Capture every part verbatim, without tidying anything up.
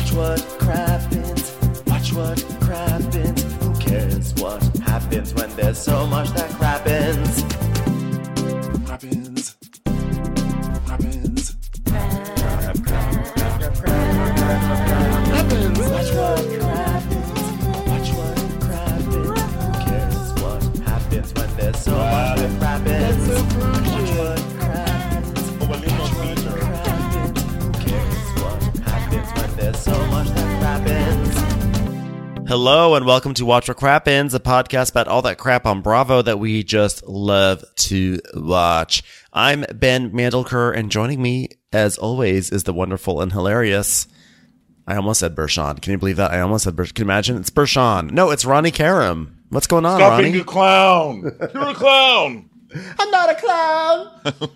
Watch what crappens. Watch what crappens. Who cares what happens when there's so much that crappens? Crappens. Crappens. Crap, crap, crap, crap, crap, crap, crappens. Watch what crappens. Watch what crappens. Who cares what happens when there's so much that crappens? Watch what crappens. Watch what crappens. Who cares what happens when there's so much that crappens? Hello and welcome to Watch What Crappens, a podcast about all that crap on Bravo that we just love to watch. I'm Ben Mandelker, and joining me, as always, is the wonderful and hilarious... I almost said Bershawn. Can you believe that? I almost said Bershawn. Can you imagine? It's Bershawn. No, it's Ronnie Karam. What's going on, Stop Ronnie? being a clown. You're a clown. I'm not a clown.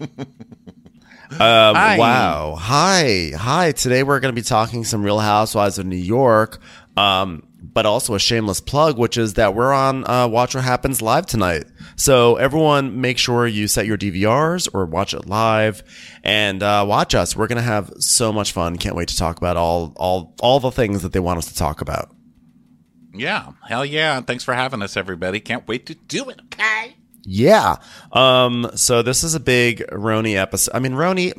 um, Hi. Wow. Hi. Hi. Today we're going to be talking some Real Housewives of New York, um, but also a shameless plug, which is that we're on uh, Watch What Happens live tonight. So everyone make sure you set your D V Rs or watch it live and uh, watch us. We're going to have so much fun. Can't wait to talk about all, all, all the things that they want us to talk about. Yeah. Hell yeah. Thanks for having us, everybody. Can't wait to do it. Okay. Yeah. Um, so this is a big Roni episode. I mean, Roni,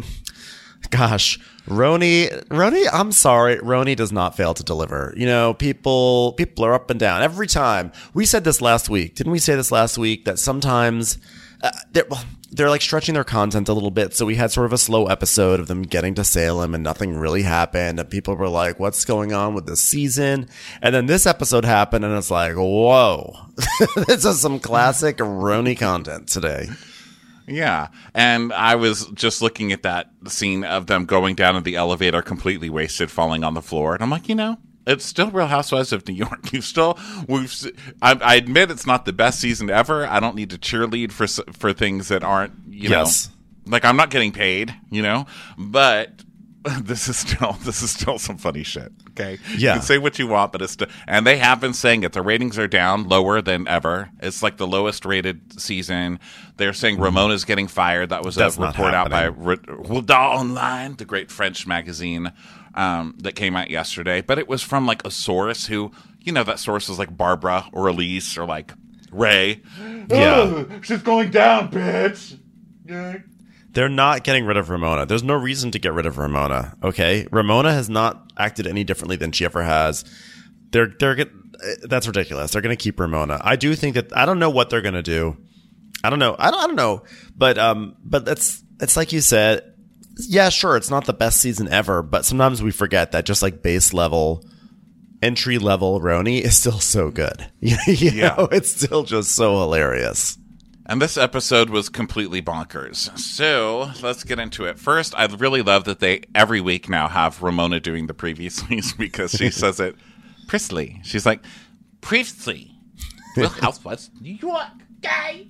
gosh, Roni, Roni, I'm sorry. Roni does not fail to deliver. You know, people, people are up and down every time. We said this last week. Didn't we say this last week that sometimes uh, they're, they're like stretching their content a little bit. So we had sort of a slow episode of them getting to Salem and nothing really happened. And people were like, what's going on with this season? And then this episode happened and it's like, whoa, this is some classic Roni content today. Yeah. And I was just looking at that scene of them going down in the elevator completely wasted, falling on the floor. And I'm like, you know, it's still Real Housewives of New York. You still, we've, I, I admit it's not the best season ever. I don't need to cheerlead for for things that aren't, you Yes. know, like I'm not getting paid, you know, but this is still, this is still some funny shit. Okay. Yeah. You can say what you want, but it's still, and they have been saying it. The ratings are down lower than ever. It's like the lowest rated season. They're saying Ramona's getting fired. That was That's a not report out by happening. Rodin Online, the great French magazine, um, that came out yesterday. But it was from like a source who, you know, that source is like Barbara or Elise or like Ray. Yeah. "Oh, she's going down, bitch. Yeah. They're not getting rid of Ramona. There's no reason to get rid of Ramona. Okay. Ramona has not acted any differently than she ever has. They're, they're, get- that's ridiculous. They're going to keep Ramona. I do think that, I don't know what they're going to do. I don't know. I don't, I don't know. But, um, but that's, it's like you said. Yeah, sure. It's not the best season ever, but sometimes we forget that just like base level, entry level Roni is still so good. you Yeah. know, it's still just so hilarious. And this episode was completely bonkers. So let's get into it. First, I really love that they every week now have Ramona doing the previouslys because she says it prissly. She's like, previously, Real Housewives, New York, guy.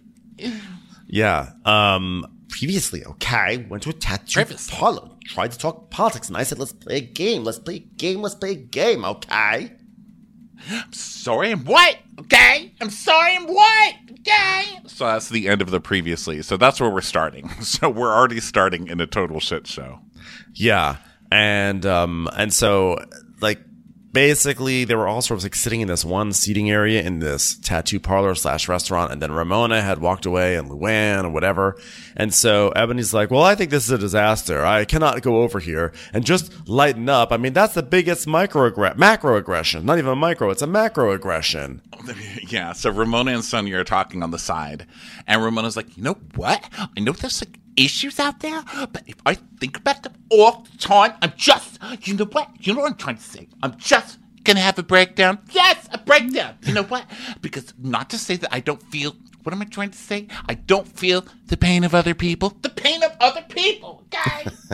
Yeah. Um, previously, okay, went to a tattoo Previously. parlor, tried to talk politics, and I said, let's play a game. Let's play a game. Let's play a game, okay? I'm sorry, I'm white, okay? I'm sorry, I'm white, okay? So that's the end of the previously. So that's where we're starting. So we're already starting in a total shit show. Yeah. And, um, and so, like, basically, they were all sort of like sitting in this one seating area in this tattoo parlor slash restaurant. And then Ramona had walked away and Luann or whatever. And so Ebony's like, well, I think this is a disaster. I cannot go over here and just lighten up. I mean, that's the biggest microaggression, macroaggression, not even a micro. It's a macroaggression. Yeah, so Ramona and Sonia are talking on the side. And Ramona's like, you know what? I know there's like issues out there, but if I think about them all the time, I'm just, you know what? You know what I'm trying to say? I'm just gonna have a breakdown. Yes, a breakdown. You know what? Because not to say that I don't feel, what am I trying to say? I don't feel the pain of other people. The pain of other people, guys.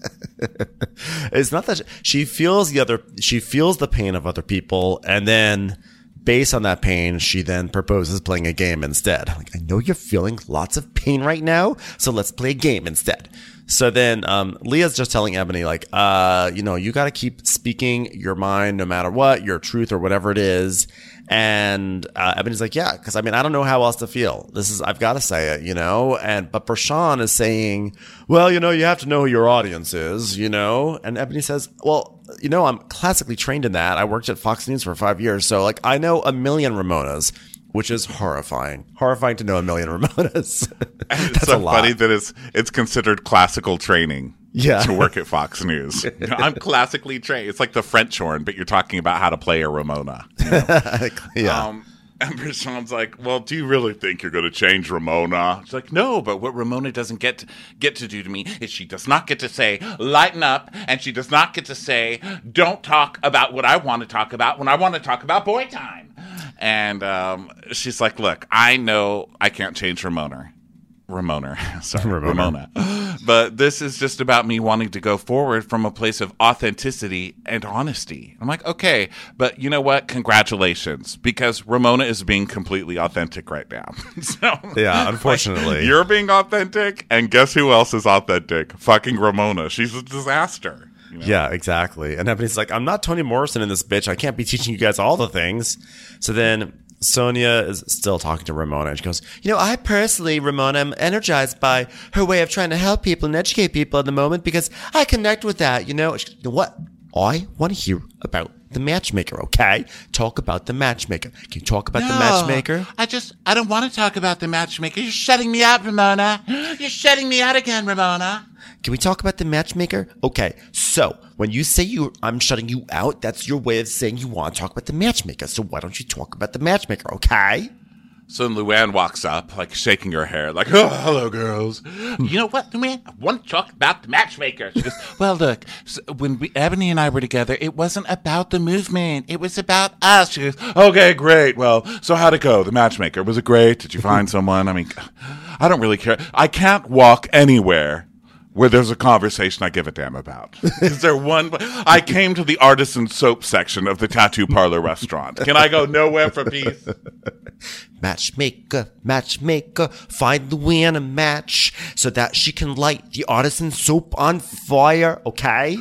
It's not that she, she feels the other, she feels the pain of other people, and then based on that pain, she then proposes playing a game instead. Like, I know you're feeling lots of pain right now, so let's play a game instead. So then um, Leah's just telling Ebony, like, uh, you know, you got to keep speaking your mind no matter what, your truth or whatever it is. And uh, Ebony's like, yeah, because I mean, I don't know how else to feel. This is, I've got to say it, you know. And but Bershawn is saying, well, you know, you have to know who your audience is, you know. And Ebony says, well, you know, I'm classically trained in that. I worked at Fox News for five years. So, like, I know a million Ramonas, which is horrifying. Horrifying to know a million Ramonas. That's it's so a lot. funny that it's, it's considered classical training. Yeah. To work at Fox News. You know, I'm classically trained. It's like the French horn, but you're talking about how to play a Ramona. You know? Yeah. Um, and Brishon's like, well, do you really think you're going to change Ramona? She's like, no, but what Ramona doesn't get to, get to do to me is she does not get to say, lighten up, and she does not get to say, don't talk about what I want to talk about when I want to talk about boy time. And um, she's like, look, I know I can't change Ramona. Ramona, sorry, Ramona. Ramona. But this is just about me wanting to go forward from a place of authenticity and honesty. I'm like, okay, but you know what? Congratulations, because Ramona is being completely authentic right now. So, yeah, unfortunately. Like, you're being authentic, and guess who else is authentic? Fucking Ramona. She's a disaster. You know? Yeah, exactly. And everybody's like, I'm not Toni Morrison in this bitch. I can't be teaching you guys all the things. So then Sonia is still talking to Ramona, and she goes, you know, I personally, Ramona, am energized by her way of trying to help people and educate people at the moment because I connect with that, you know. She goes, you know what? I want to hear about the matchmaker, okay? Talk about the matchmaker. Can you talk about no, the matchmaker? I just, I don't want to talk about the matchmaker. You're shutting me out, Ramona. You're shutting me out again, Ramona. Can we talk about the matchmaker? Okay, so when you say you, I'm shutting you out, that's your way of saying you want to talk about the matchmaker. So why don't you talk about the matchmaker, okay? So then Luann walks up, like shaking her hair, like, oh, hello, girls. You know what, Luann? I want to talk about the matchmaker. She goes, well, look, so when we, Ebony and I were together, it wasn't about the movement. It was about us. She goes, okay, great. Well, so how'd it go? The matchmaker, was it great? Did you find someone? I mean, I don't really care. I can't walk anywhere where there's a conversation I give a damn about. Is there one? I came to the artisan soap section of the tattoo parlor restaurant. Can I go nowhere for peace? Matchmaker, matchmaker, find Luann a match so that she can light the artisan soap on fire, okay?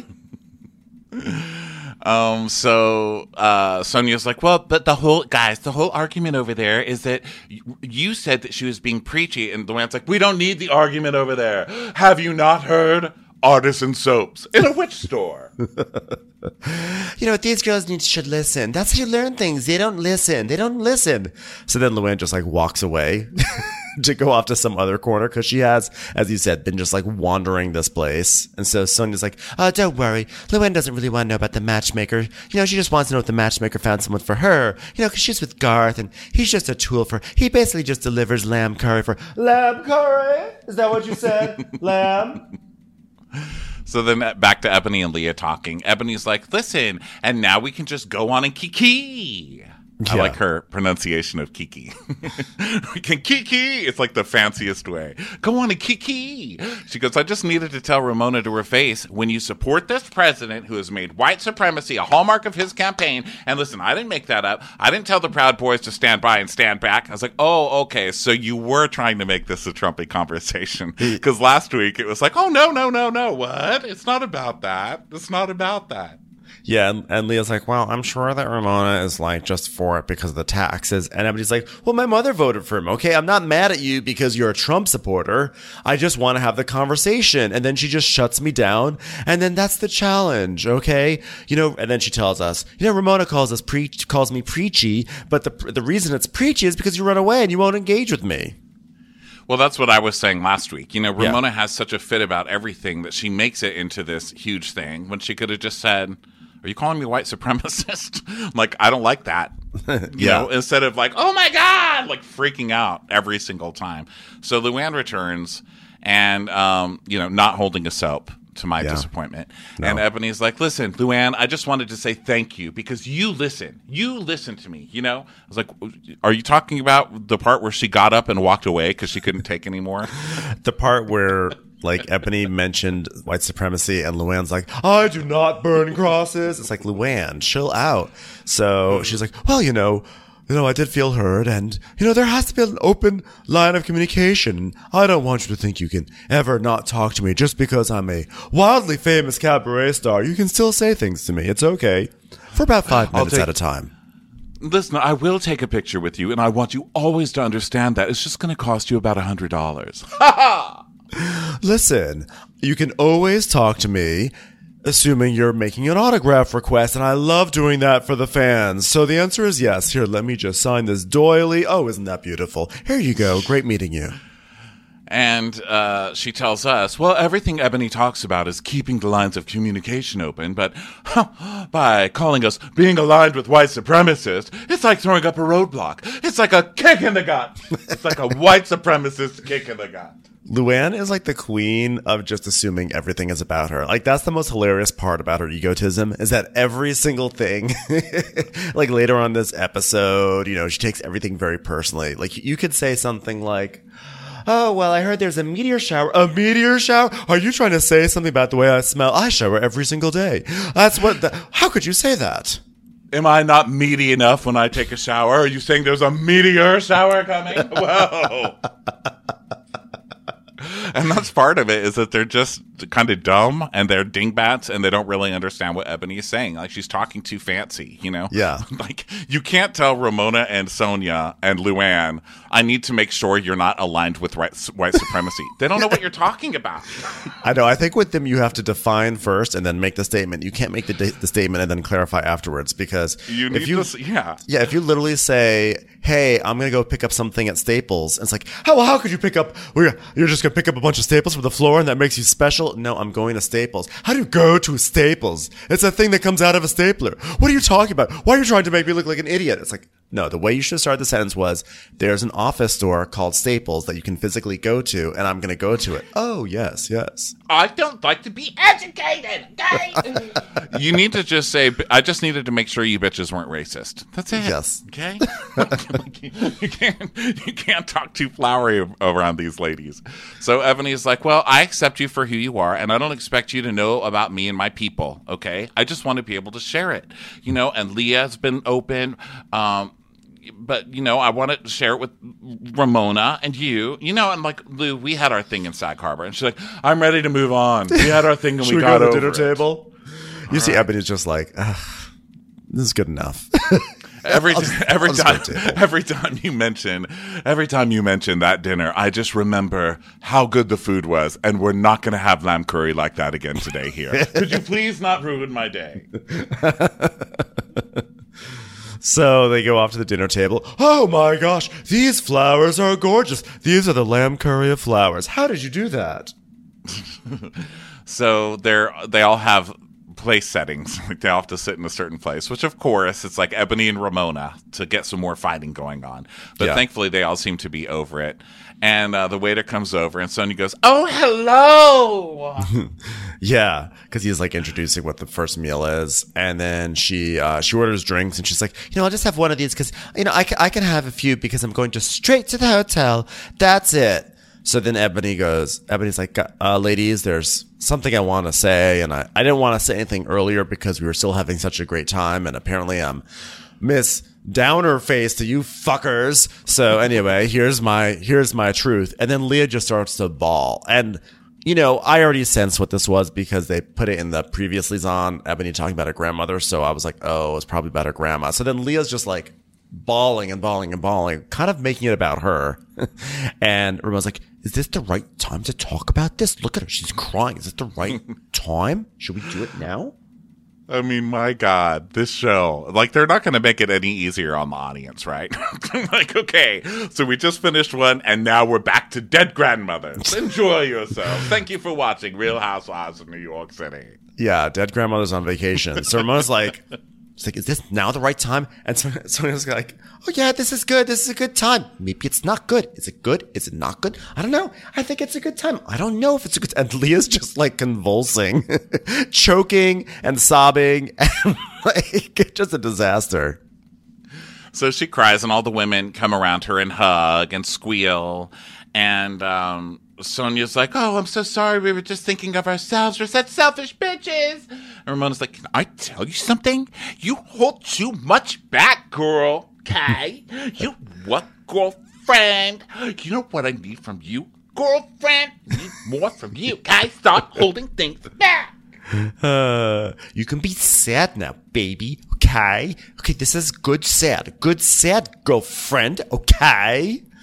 Um, so, uh, Sonia's like, well, but the whole, guys, the whole argument over there is that y- you said that she was being preachy, and Luann's like, we don't need the argument over there. Have you not heard artisan soaps in a witch store? You know what, these girls need should listen. That's how you learn things. They don't listen. They don't listen. So then Luann just like walks away to go off to some other corner because she has, as you said, been just like wandering this place. And so Sonia's like, oh, don't worry. Luann doesn't really want to know about the matchmaker. You know, she just wants to know if the matchmaker found someone for her. You know, because she's with Garth and he's just a tool for, he basically just delivers lamb curry for, lamb curry? Is that what you said? Lamb? So then back to Ebony and Leah talking. Ebony's like, listen, and now we can just go on and kiki. I Yeah. like her pronunciation of kiki. We can kiki. It's like the fanciest way. Go on and kiki. She goes, I just needed to tell Ramona to her face, when you support this president who has made white supremacy a hallmark of his campaign, and listen, I didn't make that up. I didn't tell the Proud Boys to stand by and stand back. I was like, oh, okay, so you were trying to make this a Trumpy conversation. Because last week it was like, oh, no, no, no, no, what? It's not about that. It's not about that. Yeah, and, and Leah's like, well, I'm sure that Ramona is like just for it because of the taxes. And everybody's like, well, my mother voted for him. Okay, I'm not mad at you because you're a Trump supporter. I just want to have the conversation. And then she just shuts me down. And then that's the challenge, okay? You know, and then she tells us, you know, Ramona calls us pre- calls me preachy, but the the reason it's preachy is because you run away and you won't engage with me. Well, that's what I was saying last week. You know, Yeah. Ramona has such a fit about everything that she makes it into this huge thing when she could have just said, are you calling me white supremacist? Like, I don't like that. You Yeah. know, instead of like, oh my God, like freaking out every single time. So Luann returns and, um, you know, not holding a soap, to my Yeah. disappointment. And Ebony's like, listen, Luann, I just wanted to say thank you because you listen. You listen to me, you know? I was like, are you talking about the part where she got up and walked away because she couldn't take anymore? The part where like Ebony mentioned white supremacy and Luann's like, I do not burn crosses. It's like, Luann, chill out. So she's like, well, you know, you know, I did feel heard and, you know, there has to be an open line of communication. I don't want you to think you can ever not talk to me just because I'm a wildly famous cabaret star. You can still say things to me. It's okay. For about five I'll minutes take- at a time. Listen, I will take a picture with you, and I want you always to understand that it's just going to cost you about a hundred dollars. Listen, you can always talk to me assuming you're making an autograph request, and I love doing that for the fans. So the answer is yes. Here, let me just sign this doily. Oh, isn't that beautiful? Here you go. Great meeting you. And uh, she tells us, well, everything Ebony talks about is keeping the lines of communication open, but huh, by calling us being aligned with white supremacists, it's like throwing up a roadblock. It's like a kick in the gut. It's like a white supremacist kick in the gut. Luann is like the queen of just assuming everything is about her. Like, that's the most hilarious part about her egotism, is that every single thing, like later on this episode, you know, she takes everything very personally. Like, you could say something like, oh, well, I heard there's a meteor shower. A meteor shower? Are you trying to say something about the way I smell? I shower every single day. That's what, the, how could you say that? Am I not meaty enough when I take a shower? Are you saying there's a meteor shower coming? Whoa. And that's part of it, is that they're just kind of dumb and they're dingbats and they don't really understand what Ebony is saying. Like, she's talking too fancy, you know? Yeah. Like, you can't tell Ramona and Sonia and Luann, I need to make sure you're not aligned with white, white supremacy. They don't know what you're talking about. I know. I think with them, you have to define first and then make the statement. You can't make the, the statement and then clarify afterwards, because you need if you, this, yeah. Yeah, if you literally say, hey, I'm going to go pick up something at Staples, and it's like, how, well, how could you pick up, well, you're just going to pick up a bunch of Staples from the floor and that makes you special? No, I'm going to Staples. How do you go to Staples? It's a thing that comes out of a stapler. What are you talking about? Why are you trying to make me look like an idiot? It's like, no, the way you should start the sentence was, there's an office store called Staples that you can physically go to, and I'm going to go to it. Oh, yes, yes. I don't like to be educated, okay? You need to just say, I just needed to make sure you bitches weren't racist. That's it. Yes. Okay? you, can't, you can't talk too flowery around these ladies. So Ebony's like, well, I accept you for who you are, and I don't expect you to know about me and my people, okay? I just want to be able to share it. You know, and Leah's been open. Um, But, you know, I want to share it with Ramona and you, you know, and like, Lou, we had our thing in Sag Harbor. And she's like, I'm ready to move on. We had our thing and Should we we got go to the over dinner it. table? You All see right. Ebony's just like, ugh, this is good enough. Every, I'll- every I'll time, stay table. every time you mention, every time you mention that dinner, I just remember how good the food was. And we're not going to have lamb curry like that again today here. Could you please not ruin my day? So they go off to the dinner table. Oh my gosh, these flowers are gorgeous. These are the lamb curry of flowers. How did you do that? So they're they all have place settings. Like, they all have to sit in a certain place, which of course it's like Ebony and Ramona to get some more fighting going on. But Yeah. thankfully they all seem to be over it. And uh, the waiter comes over and Sonia goes, oh, hello. Yeah, because he's like introducing what the first meal is, and then she uh, she orders drinks, and she's like, you know, I'll just have one of these because you know I can, I can have a few because I'm going just straight to the hotel. That's it. So then Ebony goes, Ebony's like, uh, ladies, there's something I want to say, and I, I didn't want to say anything earlier because we were still having such a great time, and apparently I'm Miss Downer face to you fuckers. So anyway, here's my here's my truth. And then Leah just starts to bawl. And you know, I already sensed what this was because they put it in the previously on Ebony talking about her grandmother. So I was like, oh, it's probably about her grandma. So then Leah's just like bawling and bawling and bawling, kind of making it about her. And Ramon's like, is this the right time to talk about this? Look at her. She's crying. Is this the right time? Should we do it now? I mean, my God, this show, like, they're not going to make it any easier on the audience, right? Like, okay, so we just finished one, and now we're back to dead grandmothers. Enjoy yourself. Thank you for watching Real Housewives of New York City. Yeah, dead grandmother's on vacation. So Ramona's like, she's like, is this now the right time? And so Sonia's like, oh yeah, this is good. This is a good time. Maybe it's not good. Is it good? Is it not good? I don't know. I think it's a good time. I don't know if it's a good time. And Leah's just like convulsing, choking and sobbing. And like, just a disaster. So she cries, and all the women come around her and hug and squeal. And um, Sonia's like, oh, I'm so sorry. We were just thinking of ourselves. We're such selfish bitches. And Ramona's like, can I tell you something? You hold too much back, girl. Okay? You what, girlfriend? You know what I need from you, girlfriend? I need more from you. Okay? Stop holding things back. Uh, you can be sad now, baby. Okay? Okay, this is good sad. Good sad, girlfriend. Okay?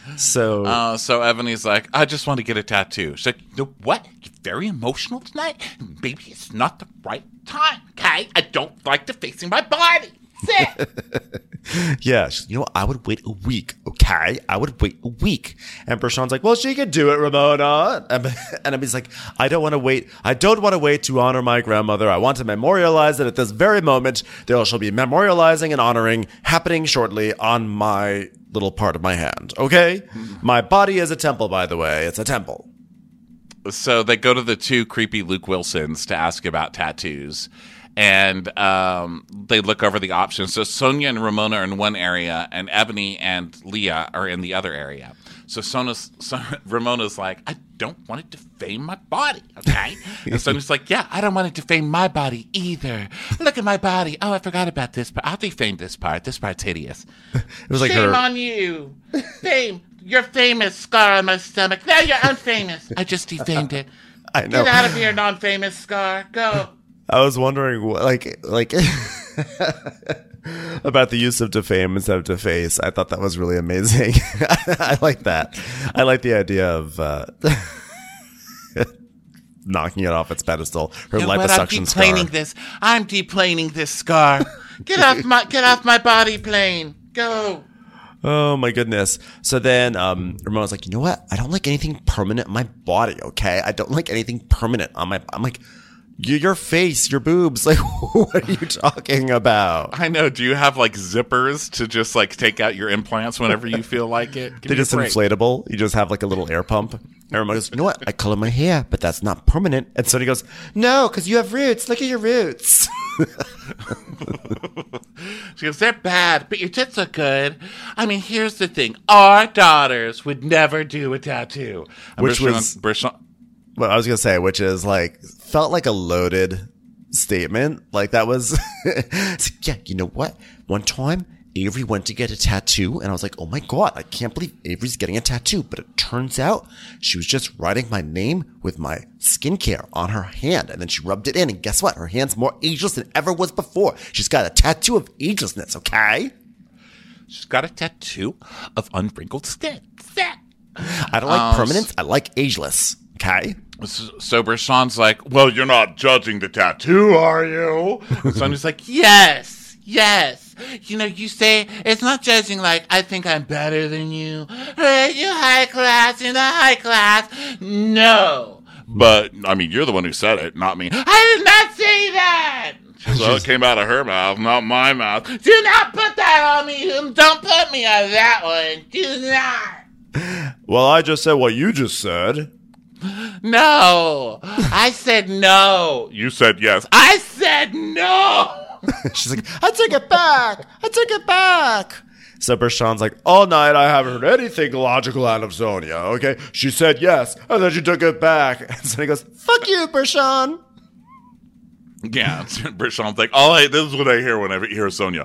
So, uh, so Ebony's like, I just want to get a tattoo. She's like, you know what? You're very emotional tonight. Maybe it's not the right time, okay? I don't like defacing my body. Sit. yeah, she's, you know what? I would wait a week, okay? I would wait a week. And Bershawn's like, well, she can do it, Ramona. And, and Ebony's like, I don't want to wait. I don't want to wait to honor my grandmother. I want to memorialize it at this very moment. There shall be memorializing and honoring happening shortly on my little part of my hand, okay? My body is a temple, by the way. It's a temple. So they go to the two creepy Luke Wilsons to ask about tattoos. And um, they look over the options. So Sonia and Ramona are in one area, and Ebony and Leah are in the other area. So, Sona's, so Ramona's like, I don't want to defame my body, okay? And Sonia's like, yeah, I don't want to defame my body either. Look at my body. Oh, I forgot about this part. I'll defame this part. This part's hideous. It was like Shame her... on you. Fame. You're famous, scar on my stomach. Now you're unfamous. I just defamed it. I know. Get out of here, non-famous scar. Go. I was wondering, like, like about the use of defame instead of deface. I thought that was really amazing. I like that. I like the idea of uh, knocking it off its pedestal. Her You know what? liposuction I'm scar. deplaning this. I'm deplaning this scar. Get off my get off my body plane. Go. Oh my goodness. So then um, Ramona's like, you know what? I don't like anything permanent in my body. Okay, I don't like anything permanent on my. I'm like. Your face, your boobs, like, what are you talking about? I know. Do you have like zippers to just like take out your implants whenever you feel like it? Give They're me a just break. inflatable. You just have like a little air pump. And Ramona goes, you know what? I color my hair, but that's not permanent. And Sonia goes, no, because you have roots. Look at your roots. She goes, they're bad, but your tits look good. I mean, here's the thing. Our daughters would never do a tattoo. And Which Brishon- was- Brishon- Well, I was going to say, which is like, felt like a loaded statement. Like that was, it's like, yeah, you know what? One time, Avery went to get a tattoo, and I was like, oh my God, I can't believe Avery's getting a tattoo. But it turns out she was just writing my name with my skincare on her hand, and then she rubbed it in, and guess what? Her hand's more ageless than ever was before. She's got a tattoo of agelessness, okay? She's got a tattoo of unwrinkled skin. I don't like Um, permanence. I like ageless, okay? So Brishon's like, well, you're not judging the tattoo, are you? And Sonia's like, yes, yes. You know, you say, it's not judging like, I think I'm better than you. Hey, you high class, you're the high class. No. But, I mean, you're the one who said it, not me. I did not say that. Well, it came out of her mouth, not my mouth. Do not put that on me. Don't put me on that one. Do not. Well, I just said what you just said. No. I said no. You said yes. I said no. She's like, I take it back. I take it back. So Brishon's like, all night I haven't heard anything logical out of Sonia, okay? She said yes, and then she took it back. And Sonia goes, fuck you, Brishon. Yeah, Brishon's like, all I, this is what I hear when I hear Sonia.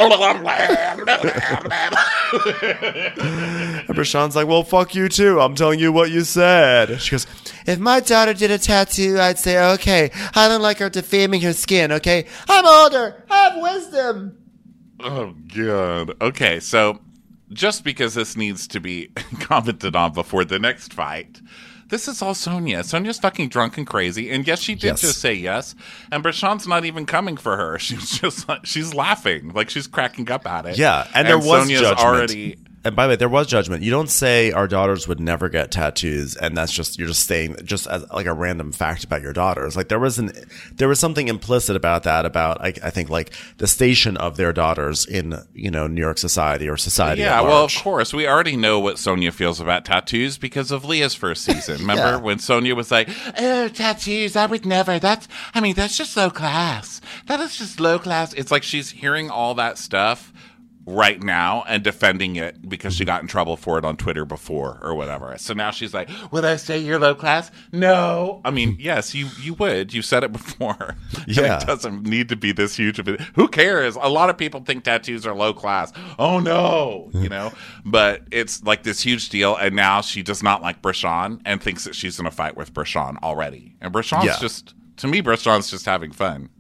And Brishon's like, well, fuck you too. I'm telling you what you said. She goes, if my daughter did a tattoo, I'd say, okay, I don't like her defaming her skin, okay? I'm older. I have wisdom. Oh, God. Okay, so just because this needs to be commented on before the next fight, this is all Sonia. Sonia's fucking drunk and crazy. And yes, she did Yes. just say yes. And Brishon's not even coming for her. She's just like, she's laughing. Like she's cracking up at it. Yeah, and there was Sonia's judgment. already. And by the way, there was judgment. You don't say our daughters would never get tattoos, and that's just you're just saying just as like a random fact about your daughters. Like there was an there was something implicit about that about I, I think like the station of their daughters in you know New York society or society. Yeah, at well, of large. course. We already know what Sonia feels about tattoos because of Leah's first season. Remember Yeah. when Sonia was like, oh, tattoos, I would never. That's, I mean, that's just low class. That is just low class. It's like she's hearing all that stuff right now and defending it because she got in trouble for it on Twitter before or whatever. So now she's like, would I say you're low class? No. I mean, yes, you, you would. You said it before. Yeah. And it doesn't need to be this huge of it. Who cares? A lot of people think tattoos are low class. Oh, no. You know? But it's like this huge deal. And now she does not like Brishon and thinks that she's in a fight with Brishon already. And Brishon's Yeah. just, to me, Brishon's just having fun.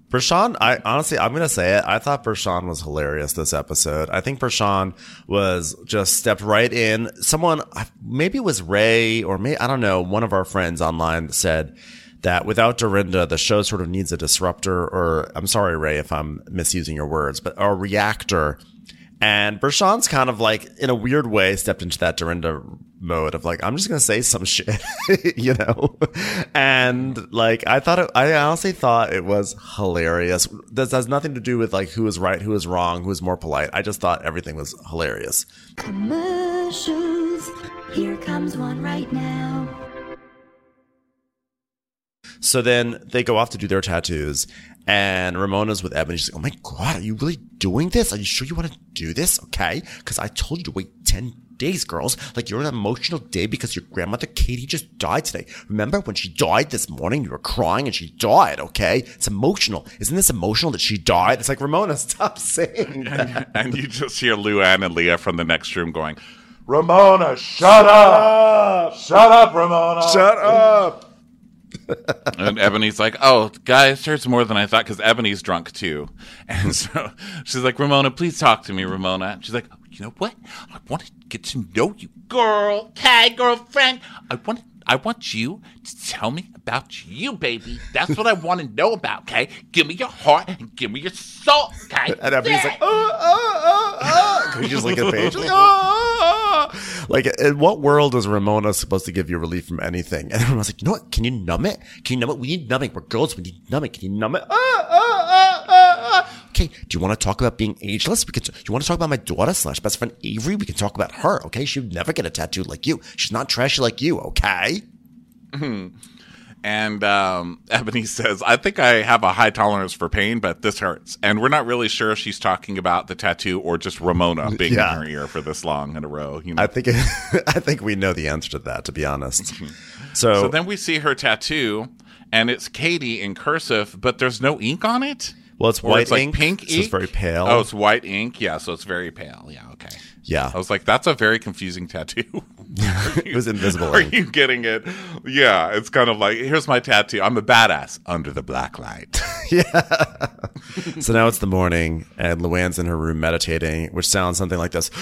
Bershawn, I honestly, I'm going to say it. I thought Bershawn was hilarious this episode. I think Bershawn was just stepped right in. Someone, maybe it was Ray or maybe, I don't know, one of our friends online said that without Dorinda, the show sort of needs a disruptor or, I'm sorry, Ray, if I'm misusing your words, but a reactor. And Bershawn's kind of like, in a weird way, stepped into that Dorinda mode of like, I'm just going to say some shit, you know? And like, I thought, it, I honestly thought it was hilarious. This has nothing to do with like who is right, who is wrong, who is more polite. I just thought everything was hilarious. Commercials. Here comes one right now. So then they go off to do their tattoos, and Ramona's with Ebony. She's like, oh my God, are you really doing this? Are you sure you want to do this? Okay. Because I told you to wait ten days, girls. Like, you're on an emotional day because your grandmother Katie just died today. Remember when she died this morning? You were crying and she died, okay? It's emotional. Isn't this emotional that she died? It's like, Ramona, stop saying that. And you just hear Luann and Leah from the next room going, Ramona, shut up! Shut up, Ramona! Shut up! and Ebony's like, oh, guys, there's more than I thought, because Ebony's drunk too. And so she's like, Ramona, please talk to me, Ramona. She's like, oh, you know what? I want to get to know you, girl. Hey, girlfriend. I want I want you to tell me about you, baby. That's what I want to know about, okay? Give me your heart and give me your soul, okay? And Ebony's like, oh, oh, oh, oh. Can you just look at Paige? Like, oh, oh. Like, in what world is Ramona supposed to give you relief from anything? And everyone's like, you know what? Can you numb it? Can you numb it? We need numbing. We're girls. We need numbing. Can you numb it? Oh, oh, oh, oh, oh. Okay, do you want to talk about being ageless? We could. You want to talk about my daughter slash best friend Avery? We can talk about her, okay? She would never get a tattoo like you. She's not trashy like you, okay? Mm-hmm. And um, Ebony says, I think I have a high tolerance for pain, but this hurts. And we're not really sure if she's talking about the tattoo or just Ramona being yeah. in her ear for this long in a row. You know? I think it, I think we know the answer to that, to be honest. so, so then we see her tattoo, and it's Katie in cursive, but there's no ink on it. Well, it's or white it's like ink, pink so ink. It's very pale. Oh, it's white ink. Yeah, so it's very pale. Yeah, okay. Yeah. I was like, that's a very confusing tattoo. you, it was invisible Are ink. you getting it? Yeah, it's kind of like, here's my tattoo. I'm a badass under the black light. yeah. So now it's the morning, and Luann's in her room meditating, which sounds something like this.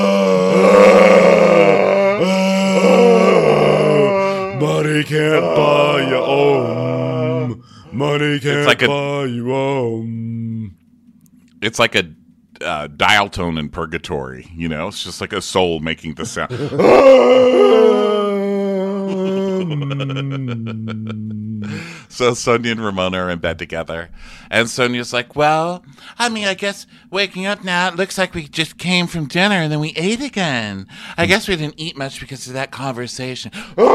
Money can't buy you home. Money can't like a, buy you home. It's like a uh, dial tone in purgatory, you know? It's just like a soul making the sound. So Sonia and Ramona are in bed together. And Sonia's like, well, I mean, I guess waking up now, it looks like we just came from dinner and then we ate again. I guess we didn't eat much because of that conversation.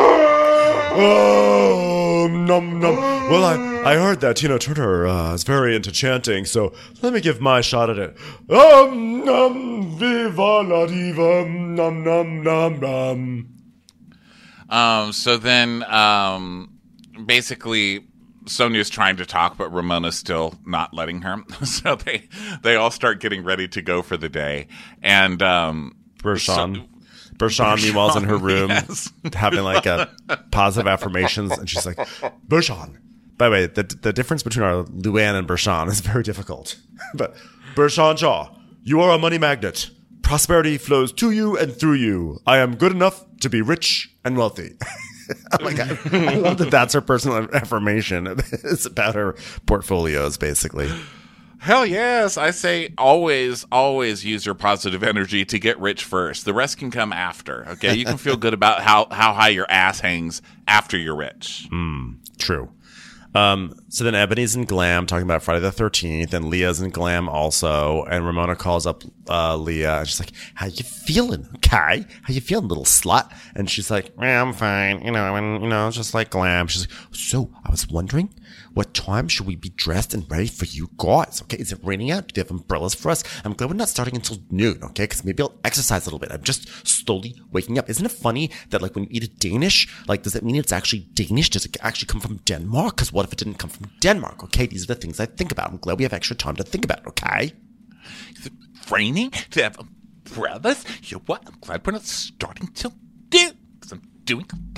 Oh, num num. Well, I, I heard that Tina Turner uh, is very into chanting, so let me give my shot at it. Um, num, viva la diva, num, num, num, num. Um, so then, um, basically, Sonia's trying to talk, but Ramona's still not letting her. So they, they all start getting ready to go for the day. And, um, Bershawn. So, Bershawn, meanwhile's in her room yes. having like a positive affirmations, and she's like, Bershawn. By the way, the the difference between our Luann and Bershawn is very difficult. But Bershawn Shaw, you are a money magnet. Prosperity flows to you and through you. I am good enough to be rich and wealthy. Oh my God. I love that that's her personal affirmation. It's about her portfolios, basically. Hell yes. I say always, always use your positive energy to get rich first. The rest can come after. Okay. You can feel good about how, how high your ass hangs after you're rich. Mm, true. Um, so then Ebony's in Glam talking about Friday the thirteenth, and Leah's in Glam also, and Ramona calls up uh, Leah, and she's like, how you feeling, okay? How you feeling, little slut? And she's like, yeah, I'm fine, you know, and, you know, just like Glam. She's like, so, I was wondering, what time should we be dressed and ready for you guys, okay? Is it raining out? Do they have umbrellas for us? I'm glad we're not starting until noon, okay? Because maybe I'll exercise a little bit. I'm just slowly waking up. Isn't it funny that, like, when you eat a Danish, like, does it mean it's actually Danish? Does it actually come from Denmark? Because what if it didn't come from Denmark, okay? These are the things I think about. I'm glad we have extra time to think about, okay? Is it raining? Do they have umbrellas? You know what? I'm glad we're not starting till noon. Because I'm doing a lot of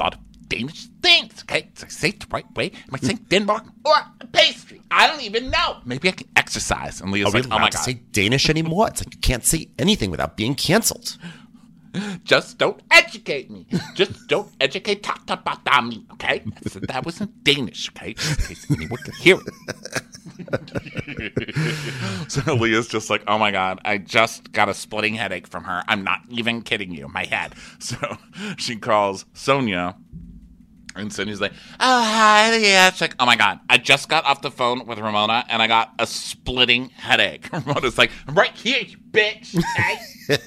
Danish things, okay? So I say it the right way. Am I saying Denmark or pastry? I don't even know. Maybe I can exercise. And Leah's Are we like, oh allowed my to God. say Danish anymore? It's like you can't say anything without being canceled. Just don't educate me. Just don't educate talk about me, okay? I said that wasn't Danish, okay? Just in case anyone could hear it. So Leah's just like, oh my God, I just got a splitting headache from her. I'm not even kidding you. My head. So she calls Sonia. And Sonia's like, oh, hi, yeah. She's like, oh, my God. I just got off the phone with Ramona, and I got a splitting headache. Ramona's like, I'm right here, you bitch. Okay?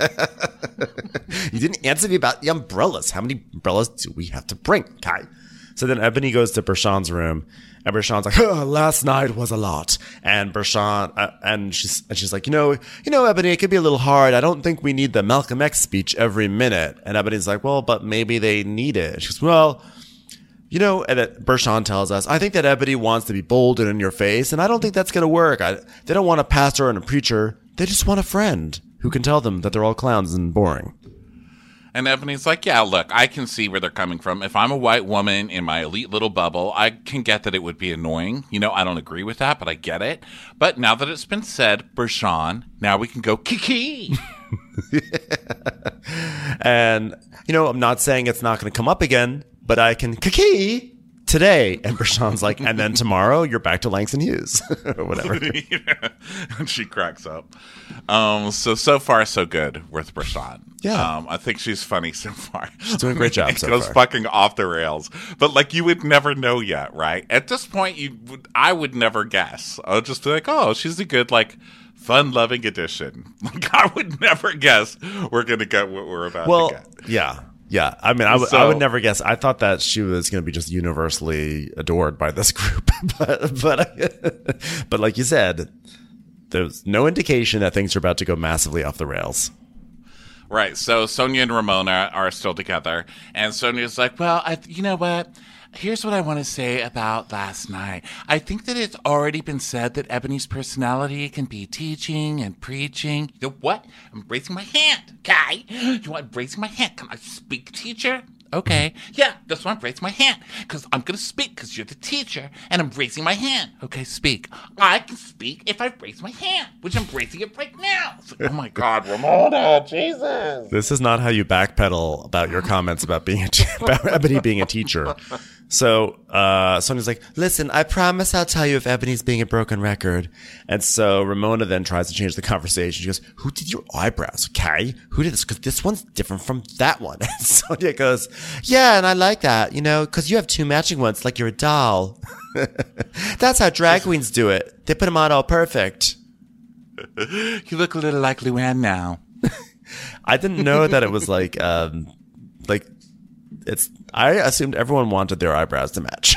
You didn't answer me about the umbrellas. How many umbrellas do we have to bring, Kai? So then Ebony goes to Bershon's room, and Bershon's like, oh, last night was a lot. And Bershon, uh, and she's and she's like, you know, you know, Ebony, it could be a little hard. I don't think we need the Malcolm X speech every minute. And Ebony's like, well, but maybe they need it. She goes, well, you know, and that Bershon tells us, I think that Ebony wants to be bold and in your face, and I don't think that's going to work. I, they don't want a pastor and a preacher. They just want a friend who can tell them that they're all clowns and boring. And Ebony's like, yeah, look, I can see where they're coming from. If I'm a white woman in my elite little bubble, I can get that it would be annoying. You know, I don't agree with that, but I get it. But now that it's been said, Bershon, now we can go kiki. And, you know, I'm not saying it's not going to come up again, but I can kiki today. And Bershon's like, and then tomorrow you're back to Langston Hughes or whatever. Yeah. And she cracks up. Um, so, so far, so good with Bershon. Yeah. Um, I think she's funny so far. She's doing a great job it so goes far. fucking off the rails. But, like, you would never know yet, right? At this point, you would, I would never guess. I would just be like, oh, she's a good, like, fun-loving addition. Like, I would never guess we're going to get what we're about Well, to get. yeah. Yeah, I mean, I, w- So- I would never guess. I thought that she was going to be just universally adored by this group, but but but like you said, there's no indication that things are about to go massively off the rails. Right. So Sonia and Ramona are still together, and Sonia's like, "Well, I, you know what? Here's what I want to say about last night. I think that it's already been said that Ebony's personality can be teaching and preaching. You know what? I'm raising my hand, Kai. You want raising my hand? Can I speak, teacher? Okay. Yeah, that's why I'm raising my hand. Because I'm going to speak because you're the teacher, and I'm raising my hand. Okay, speak. I can speak if I raise my hand, which I'm raising it right now. It's like, oh, my God, Ramona, Jesus. This is not how you backpedal about your comments about being a te- about Ebony being a teacher. So uh, Sonia's like, listen, I promise I'll tell you if Ebony's being a broken record. And so Ramona then tries to change the conversation. She goes, who did your eyebrows? Okay, who did this? Because this one's different from that one. And Sonia goes, yeah, and I like that, you know, because you have two matching ones like you're a doll. That's how drag queens do it. They put them on all perfect. You look a little like Luann now. I didn't know that it was like, um, like, it's, I assumed everyone wanted their eyebrows to match.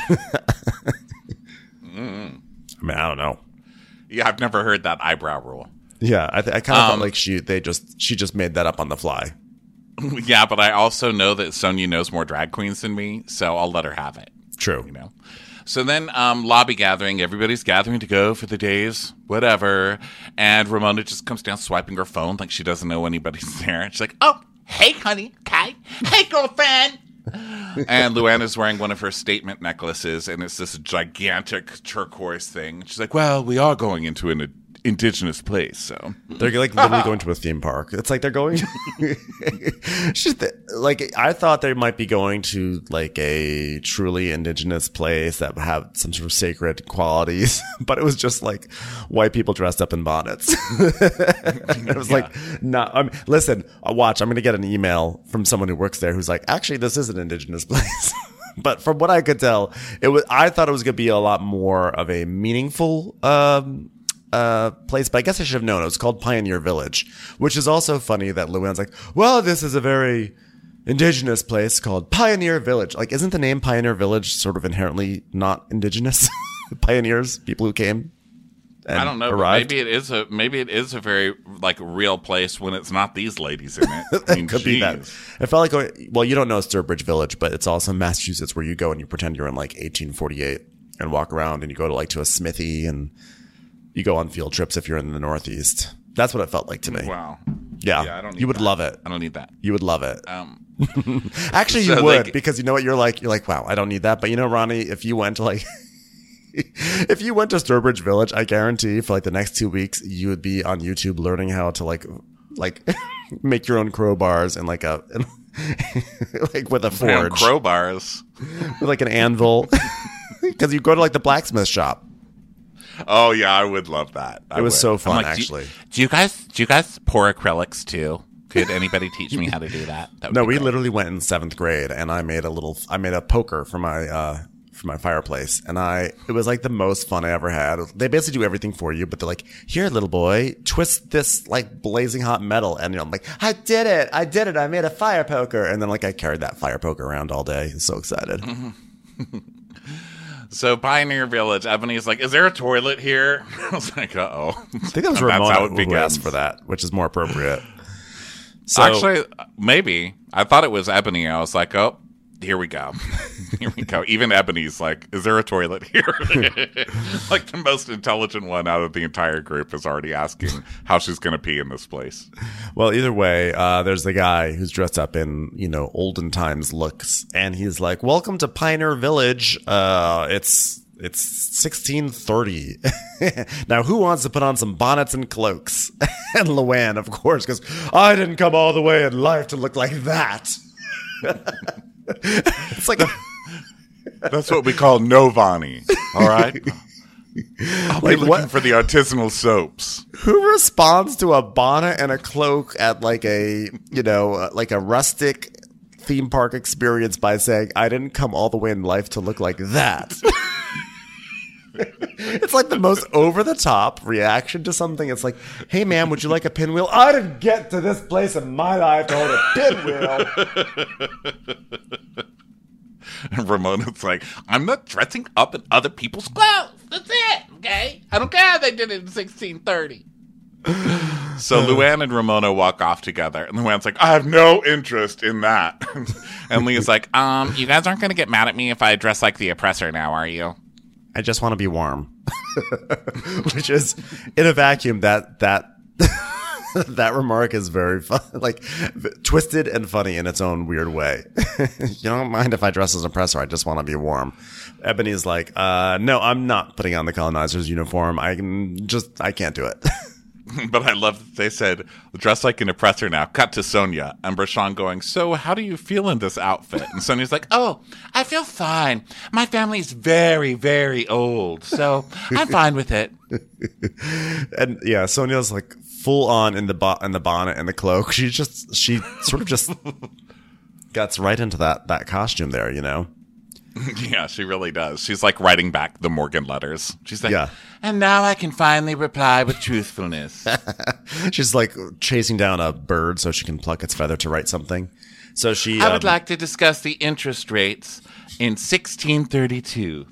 mm. I mean, I don't know. Yeah, I've never heard that eyebrow rule. Yeah, I, th- I kind of Um, felt like she, they just, she just made that up on the fly. Yeah, but I also know that Sonia knows more drag queens than me, so I'll let her have it. True. You know. So then, um, lobby gathering. Everybody's gathering to go for the days, whatever. And Ramona just comes down swiping her phone like she doesn't know anybody's there. She's like, "Oh, hey, honey, okay, hey, girlfriend." And Luann wearing one of her statement necklaces, and it's this gigantic turquoise thing. She's like, "Well, we are going into an ad- indigenous place, so." They're like literally going to a theme park. It's like they're going. She's the, like, I thought they might be going to like a truly indigenous place that would have some sort of sacred qualities, but it was just like white people dressed up in bonnets. It was like, no. I mean, listen, uh, watch. I'm going to get an email from someone who works there who's like, actually, this is an indigenous place. But from what I could tell, it was. I thought it was going to be a lot more of a meaningful um, uh, place. But I guess I should have known. It was called Pioneer Village, which is also funny that Luann's like, well, this is a very indigenous place called Pioneer Village. Like, isn't the name Pioneer Village sort of inherently not indigenous? Pioneers, people who came. And I don't know, but arrived. maybe it is a maybe it is a very like real place when it's not these ladies in it. I mean, It could be that. jeez. It felt like going, well, you don't know Sturbridge Village, but it's also Massachusetts where you go and you pretend you're in like eighteen forty-eight and walk around and you go to like to a smithy and you go on field trips if you're in the Northeast. That's what it felt like to me. Wow. Yeah, Yeah, I don't need you would that. love it. I don't need that. You would love it. Um, Actually, you So, would like- because you know what? You're like, you're like, wow, I don't need that. But you know, Ronnie, if you went to like, if you went to Sturbridge Village, I guarantee for like the next two weeks, you would be on YouTube learning how to like, like make your own crowbars and like a, and, like with a Damn, forge, crowbars. with like an anvil. Because you go to like the blacksmith shop. Oh yeah, I would love that. I It was would. so I'm fun, like, do you- actually. Do you, guys do you guys pour acrylics too? Could anybody teach me how to do that? That would No, be we great. literally went in seventh grade, and I made a little. I made a poker for my uh for my fireplace, and I it was like the most fun I ever had. They basically do everything for you, but they're like, "Here, little boy, twist this like blazing hot metal," and you know, I'm like, "I did it! I did it! I made a fire poker!" And then like I carried that fire poker around all day. So excited. So Pioneer Village, Ebony's like, "Is there a toilet here?" I was like, "Uh oh." I think that was That's Ramona how it who begins. asked for that, which is more appropriate. So, Actually, maybe I thought it was Ebony. I was like, "Oh, here we go, here we go." Even Ebony's like, "Is there a toilet here?" Like the most intelligent one out of the entire group is already asking how she's going to pee in this place. well, either way, uh, there's the guy who's dressed up in, you know, olden times looks, and he's like, "Welcome to Pioneer Village. Uh, it's it's sixteen thirty. Now, who wants to put on some bonnets and cloaks?" And Luann, of course, goes, "I didn't come all the way in life to look like that." It's like, That's what we call Novani. All right, I'll be Like looking what- for the artisanal soaps. who responds to a bonnet and a cloak at like a, you know, uh, like a rustic theme park experience by saying, "I didn't come all the way in life to look like that"? It's like the most over the top reaction to something. It's like, "Hey, ma'am, would you like a pinwheel?" "I didn't get to this place in my life to hold a pinwheel." And Ramona's like, "I'm not dressing up in other people's clothes. That's it, okay? I don't care how they did it in sixteen thirty. So Luann and Ramona walk off together, and Luann's like, "I have no interest in that." And Leah's like, um, "You guys aren't going to get mad at me if I dress like the oppressor now, are you?" "I just want to be warm." Which is, in a vacuum, that that that remark is very fun, like twisted and funny in its own weird way. "You don't mind if I dress as an oppressor? I just want to be warm." Ebony's like, uh, "No, I'm not putting on the colonizer's uniform. I can just, I can't do it." But I love that they said, "Dress like an oppressor now." Cut to Sonia and Brashan going, "So how do you feel in this outfit?" And Sonia's like, "Oh, I feel fine. My family's very, very old, so I'm fine with it." And yeah, Sonia's like full on in the bo- in the bonnet and the cloak. She just, she sort of just gets right into that that costume there, you know. Yeah, she really does. She's like writing back the Morgan letters. She's like, Yeah. "And now I can finally reply with truthfulness." She's like chasing down a bird so she can pluck its feather to write something. So she, I would um, like to discuss the interest rates in sixteen thirty-two.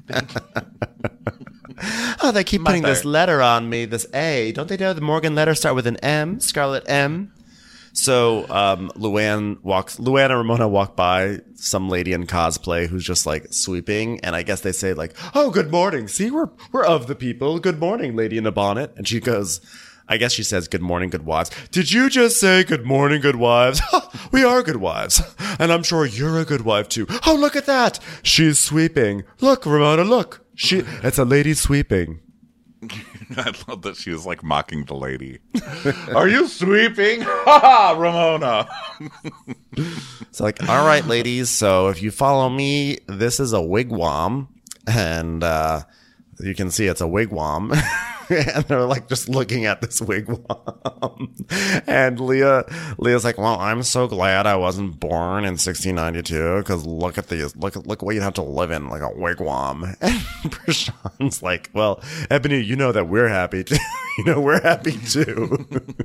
"Oh, they keep putting this Mother. letter on me, this A. Don't they know the Morgan letters start with an M? Scarlet M." So um, Luann walks. Luann and Ramona walk by some lady in cosplay who's just like sweeping, and I guess they say like, "Oh, good morning. See, we're we're of the people. Good morning, lady in a bonnet." And she goes, I guess she says, "Good morning, good wives." "Did you just say good morning, good wives?" "We are good wives, and I'm sure you're a good wife too." "Oh, look at that. She's sweeping. Look, Ramona, look. She it's a lady sweeping." I love that she was like mocking the lady. "Are you sweeping?" "Ha ha, Ramona." It's like, "All right, ladies. So if you follow me, this is a wigwam, and uh, you can see it's a wigwam." And they're like just looking at this wigwam. And Leah, Leah's like, "Well, I'm so glad I wasn't born in sixteen ninety-two because look at these, look at look what you have to live in, like a wigwam." And Prashan's like, "Well, Ebony, you know that we're happy too. You know we're happy too."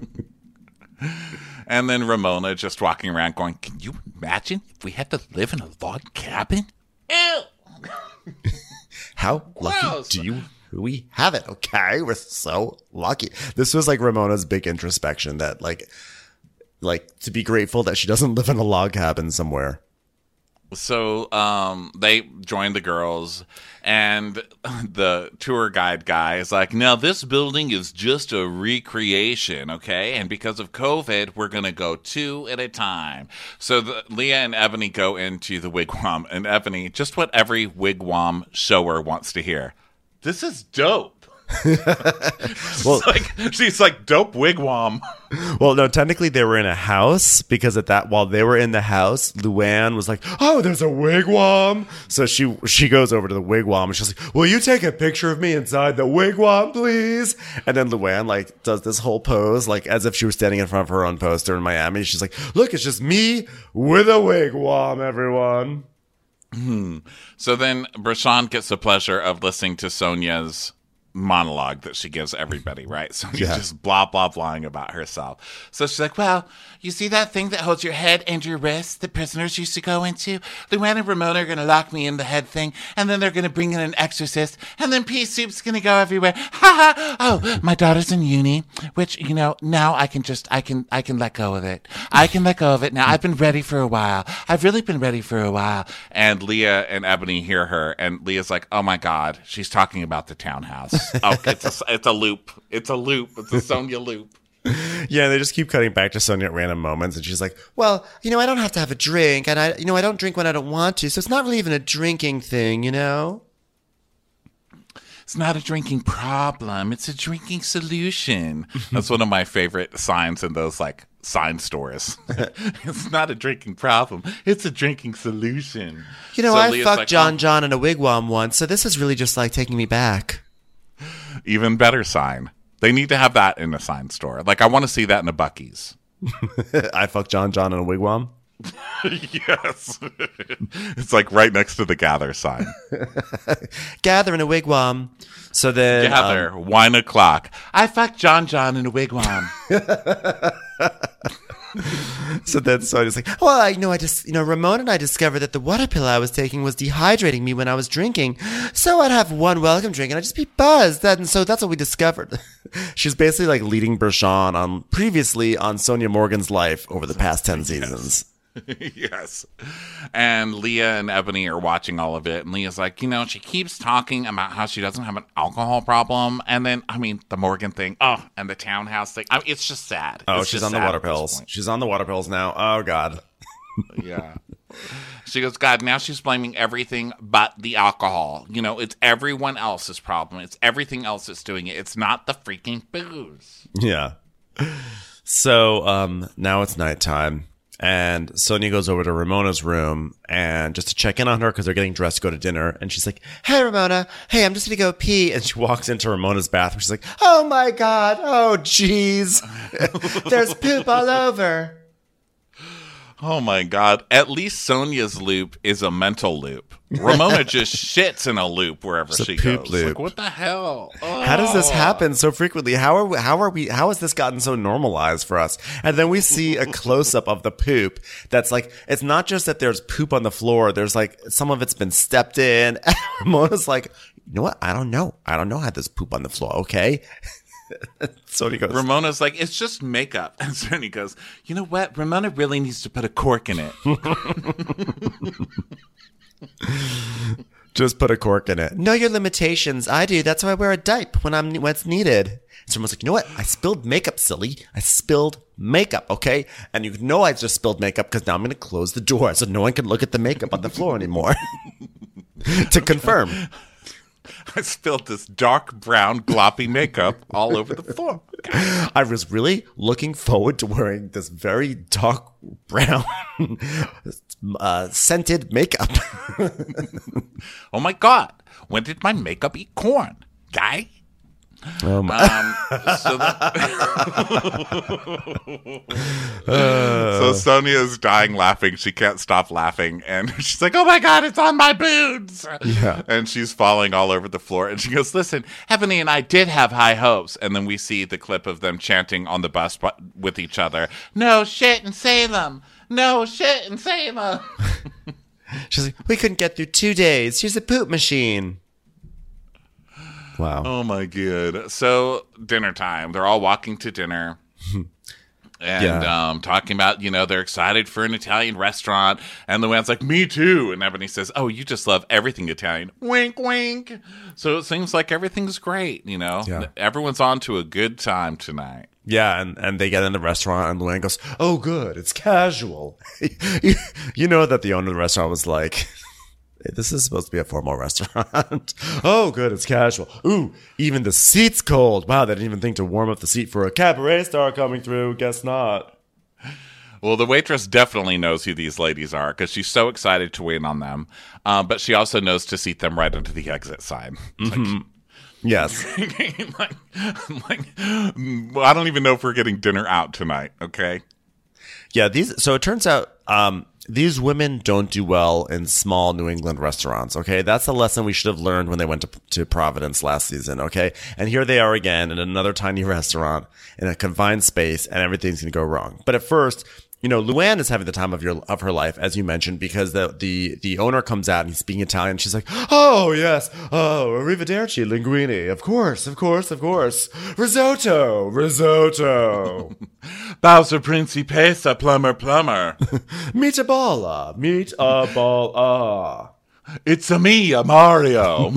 And then Ramona just walking around going, "Can you imagine if we had to live in a log cabin?" Ew. How lucky Gross. do you we have it? Okay, we're so lucky. This was like Ramona's big introspection that like like to be grateful that she doesn't live in a log cabin somewhere. So um, they join the girls, and the tour guide guy is like, now this building is just a recreation, okay? And because of COVID, we're going to go two at a time. So the, Leah and Ebony go into the wigwam, and Ebony, just what every wigwam shower wants to hear. This is dope. Well, she's, like, she's like, dope wigwam. Well, no, technically they were in a house because at that while they were in the house, Luann was like, "Oh, there's a wigwam." So she she goes over to the wigwam and she's like, "Will you take a picture of me inside the wigwam, please?" And then Luann like does this whole pose like as if she was standing in front of her own poster in Miami. She's like, "Look, it's just me with a wigwam, everyone." Hmm. So then Brashan gets the pleasure of listening to Sonia's monologue that she gives everybody, right? So she's Yeah. just blah, blah, blahing about herself. So she's like, well, you see that thing that holds your head and your wrist that prisoners used to go into? Luann and Ramona are going to lock me in the head thing, and then they're going to bring in an exorcist, and then pea soup's going to go everywhere. Ha ha! Oh, my daughter's in uni, which, you know, now I can just, I can, I can let go of it. I can let go of it now. I've been ready for a while. I've really been ready for a while. And Leah and Ebony hear her, and Leah's like, oh my God, she's talking about the townhouse. Oh, it's a, it's a loop. It's a loop. It's a Sonia loop. Yeah, they just keep cutting back to Sonia at random moments, and she's like, "Well, you know, I don't have to have a drink, and I, you know, I don't drink when I don't want to, so it's not really even a drinking thing, you know." It's not a drinking problem. It's a drinking solution. That's one of my favorite signs in those like sign stores. It's not a drinking problem. It's a drinking solution. You know, So I Leah's fucked like, John oh, John in a wigwam once, so this is really just like taking me back. even better sign. They need to have that in a sign store. Like I want to see that in a Buc-ee's. I fucked John John in a wigwam. Yes. It's like right next to the gather sign. Gather in a wigwam. So then, Gather, um, one o'clock. I fucked John John in a wigwam. so then Sonia's like, "Well, I you know, I just, you know, Ramona and I discovered that the water pill I was taking was dehydrating me when I was drinking. So I'd have one welcome drink and I'd just be buzzed. And so that's what we discovered." She's basically like leading Brashan on previously on Sonia Morgan's life over the past ten seasons. Yes. And Leah and Ebony are watching all of it. And Leah's like, you know, she keeps talking about how she doesn't have an alcohol problem. And then, I mean, the Morgan thing. Oh, and the townhouse thing. I mean, it's just sad. Oh, It's she's just on the sad water at this pills. point. She's on the water pills now. Oh, God. Yeah. She goes, God, now she's blaming everything but the alcohol. You know, it's everyone else's problem. It's everything else that's doing it. It's not the freaking booze. Yeah. So um, now it's nighttime. And Sonia goes over to Ramona's room and just to check in on her because they're getting dressed to go to dinner. And she's like, "Hey, Ramona. Hey, I'm just going to go pee." And she walks into Ramona's bathroom. She's like, "Oh, my God. Oh, jeez. There's poop all over." Oh my God. At least Sonia's loop is a mental loop. Ramona just shits in a loop wherever It's a she poop goes. loop. Like, what the hell? How does this Oh. happen so frequently? How are we, how are we, how has this gotten so normalized for us? And then we see a close up of the poop that's like, it's not just that there's poop on the floor. There's like, some of it's been stepped in. And Ramona's like, "You know what? I don't know. I don't know how there's poop on the floor. Okay." So he goes, Ramona's like, it's just makeup. And Sonia goes, you know what? Ramona really needs to put a cork in it. "Just put a cork in it." "Know your limitations. I do. That's why I wear a diaper when I'm when it's needed." So Ramona's like, "You know what? I spilled makeup, silly. I spilled makeup, okay? And you know I just spilled makeup because now I'm going to close the door so no one can look at the makeup on the floor anymore." To confirm. I spilled this dark brown gloppy makeup all over the floor. I was really looking forward to wearing this very dark brown uh, scented makeup. Oh my God. When did my makeup eat corn? Guy? Oh my. Um, so, the- so Sonia's dying laughing. She can't stop laughing. And she's like, oh my God, it's on my boobs. Yeah. And she's falling all over the floor. And she goes, listen, Ebony and I did have high hopes. And then we see the clip of them chanting on the bus bu- with each other. No shit in Salem. No shit in Salem. She's like, "We couldn't get through two days. She's a poop machine." Wow. Oh my God. So dinner time. They're all walking to dinner. And Yeah. um, talking about, you know, they're excited for an Italian restaurant. And Luann's like, me too. And Ebony says, oh, you just love everything Italian. Wink, wink. So it seems like everything's great, you know. Yeah. Everyone's on to a good time tonight. Yeah, and, and they get in the restaurant, and Luann goes, "Oh, good, it's casual." you, you know that the owner of the restaurant was like, "This is supposed to be a formal restaurant." "Oh, good, it's casual." "Ooh, even the seat's cold." "Wow, they didn't even think to warm up the seat for a cabaret star coming through." "Guess not." Well, the waitress definitely knows who these ladies are because she's so excited to wait on them. Um, but she also knows to seat them right into the exit side. Mm-hmm. Yes. Like, like, like, well, I don't even know if we're getting dinner out tonight, okay? Yeah, these. So it turns out um, these women don't do well in small New England restaurants. Okay, that's a lesson we should have learned when they went to, to Providence last season. Okay, and here they are again in another tiny restaurant in a confined space, and everything's gonna go wrong. But at first, you know, Luann is having the time of your of her life, as you mentioned, because the the the owner comes out and he's speaking Italian. She's like, "Oh yes, oh arrivederci, linguine. Of course, of course, of course. Risotto, risotto." Bowser Principessa, plumber, plumber. Meatballa, meatballa. It's a me, a Mario.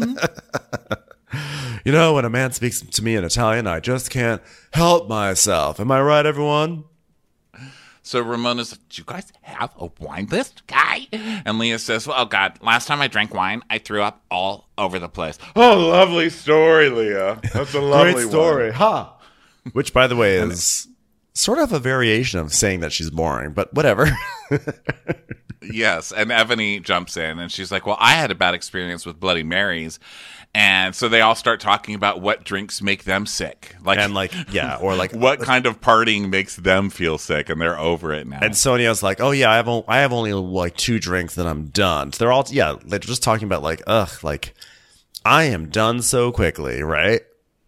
You know, when a man speaks to me in Italian, I just can't help myself. Am I right, everyone? So Ramona's like, do you guys have a wine list, guy? And Leah says, well, oh, God, last time I drank wine, I threw up all over the place. Oh, lovely story, Leah. That's a lovely Great story, one. ha! Which, by the way, is sort of a variation of saying that she's boring, but whatever. Yes, and Ebony jumps in, and she's like, well, I had a bad experience with Bloody Marys. And so they all start talking about what drinks make them sick. Like, And like, yeah, or like, what kind of partying makes them feel sick, and they're over it now. and Sonia's like, oh yeah, I have, o- I have only like two drinks, then I'm done. So they're all, yeah, they're just talking about like, ugh, like, I am done so quickly, right?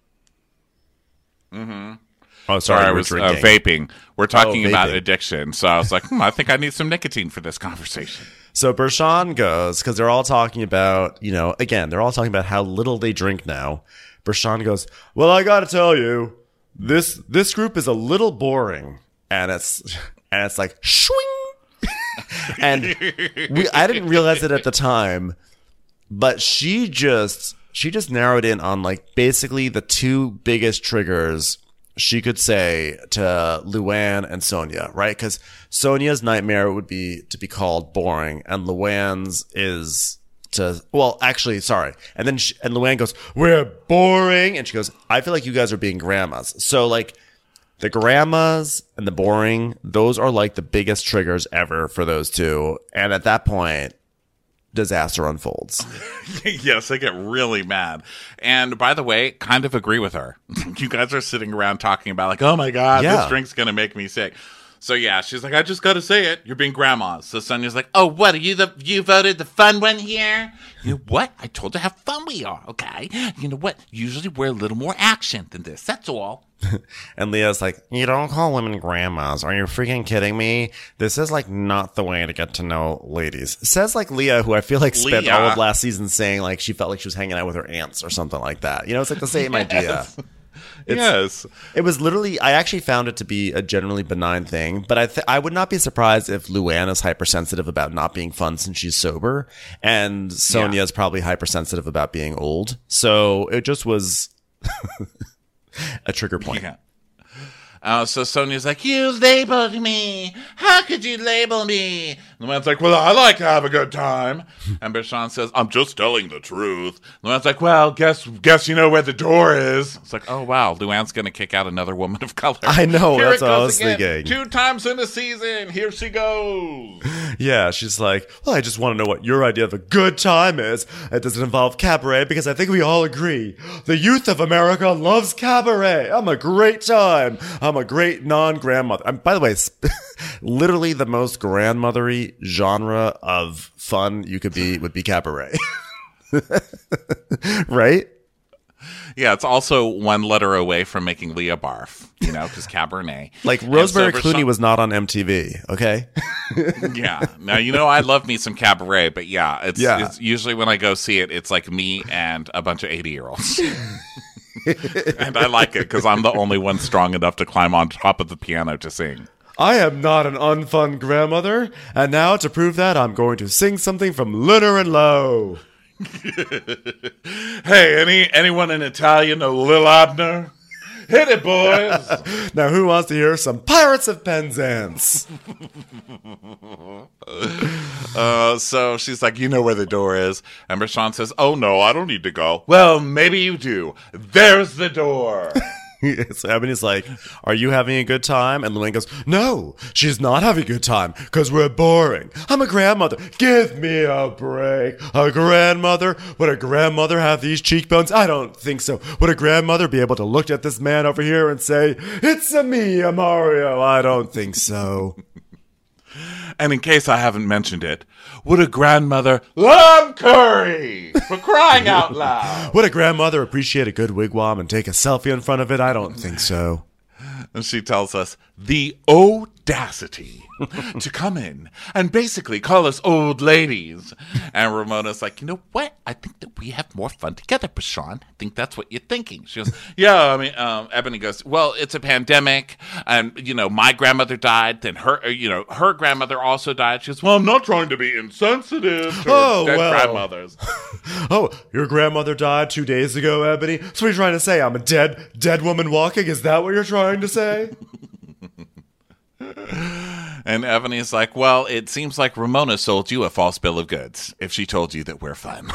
Mm-hmm. Oh, sorry, Sorry, I we're was uh, drinking. vaping. We're talking Oh, about vaping. addiction. So I was like, hmm, I think I need some nicotine for this conversation. So Bershawn goes, because they're all talking about, you know, again, they're all talking about how little they drink now. Bershawn goes, well, I got to tell you, this this group is a little boring. And it's and it's like, shwing. And we, I didn't realize it at the time, but she just, she just narrowed in on like basically the two biggest triggers she could say to Luann and Sonia, right? Because Sonia's nightmare would be to be called boring, and Luann's is to, well, actually, sorry. And then she, and Luann goes, we're boring. And she goes, I feel like you guys are being grandmas. So like the grandmas and the boring, those are like the biggest triggers ever for those two. And at that point, disaster unfolds. Yes, I get really mad. And by the way, kind of agree with her. You guys are sitting around talking about like, oh my God, Yeah. this drink's going to make me sick. So yeah, she's like, I just got to say it. You're being grandmas. So Sonia's like, oh, what? Are you the, you voted the fun one here? You know what? I told you how fun we are, okay? You know what? Usually we're a little more action than this. That's all. And Leah's like, you don't call women grandmas. Are you freaking kidding me? This is like not the way to get to know ladies. Says like Leah, who I feel like spent Leah. all of last season saying like she felt like she was hanging out with her aunts or something like that. You know, it's like the same idea. It's- Yes. It was literally, I actually found it to be a generally benign thing, but I th- I would not be surprised if Luann is hypersensitive about not being fun since she's sober, and Sonia is probably hypersensitive about being old. So it just was a trigger point. Yeah. Uh, so Sonia's like, you labeled me. How could you label me? And Luann's like, well, I like to have a good time. And Bershawn says, I'm just telling the truth. Luann's like, well, guess guess you know where the door is. It's like, oh, wow, Luann's going to kick out another woman of color. I know, Here that's it what I goes was again. thinking. Two times in a season. Here she goes. Yeah, she's like, well, I just want to know what your idea of a good time is. It doesn't involve cabaret because I think we all agree. The youth of America loves cabaret. I'm a great time. I'm a great non-grandmother. I'm, by the way, it's literally the most grandmothery genre of fun you could be would be cabaret. Right? Yeah, it's also one letter away from making Leah barf, you know, because Cabernet. Like And Rosemary so Clooney Bershawn- was not on M T V, okay? Yeah. Now, you know, I love me some cabaret, but yeah, it's, Yeah. it's usually when I go see it, it's like me and a bunch of eighty-year-olds. And I like it because I'm the only one strong enough to climb on top of the piano to sing. I am not an unfun grandmother, and now to prove that, I'm going to sing something from Lunar and Low. Hey, any anyone in Italian know Lil Abner? Hit it, boys! Now, who wants to hear some Pirates of Penzance? uh, so she's like, you know where the door is. And Rashawn says, oh, no, I don't need to go. Well, maybe you do. There's the door. So Ebony's like, are you having a good time? And Luann goes, no, she's not having a good time because we're boring. I'm a grandmother. Give me a break. A grandmother? Would a grandmother have these cheekbones? I don't think so. Would a grandmother be able to look at this man over here and say, it's a me, a Mario? I don't think so. And in case I haven't mentioned it, would a grandmother love curry? For crying out loud. Would a grandmother appreciate a good wigwam and take a selfie in front of it? I don't think so. And she tells us the audacity to come in and basically call us old ladies. And Ramona's like, you know what? I think that we have more fun together, Prashan. I think that's what you're thinking. She goes, yeah, I mean, um, Ebony goes, well, it's a pandemic. And, you know, my grandmother died. Then her, you know, her grandmother also died. She goes, well, I'm not trying to be insensitive to Oh, dead well. grandmothers. Oh, your grandmother died two days ago, Ebony? So what are you trying to say? I'm a dead, dead woman walking? Is that what you're trying to say? And Ebony's like, well, it seems like Ramona sold you a false bill of goods if she told you that we're fun.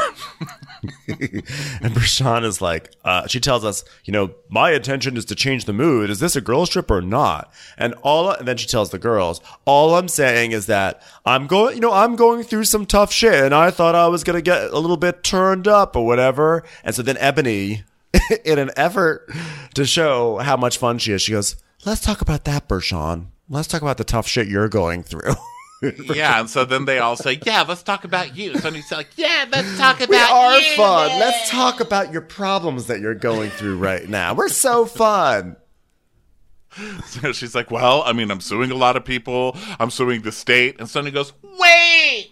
And Prashan is like, uh, she tells us, you know, my intention is to change the mood. Is this a girls trip or not? And all, and then she tells the girls, all I'm saying is that I'm going, you know, I'm going through some tough shit and I thought I was going to get a little bit turned up or whatever. And so then Ebony, in an effort to show how much fun she is, she goes, let's talk about that, Prashan. Let's talk about the tough shit you're going through. Yeah, and so then they all say, yeah, let's talk about you. So he's like, yeah, let's talk about We are you. fun. Let's talk about your problems that you're going through right now. We're so fun. So she's like, well, I mean, I'm suing a lot of people. I'm suing the state. And Sonia goes, wait,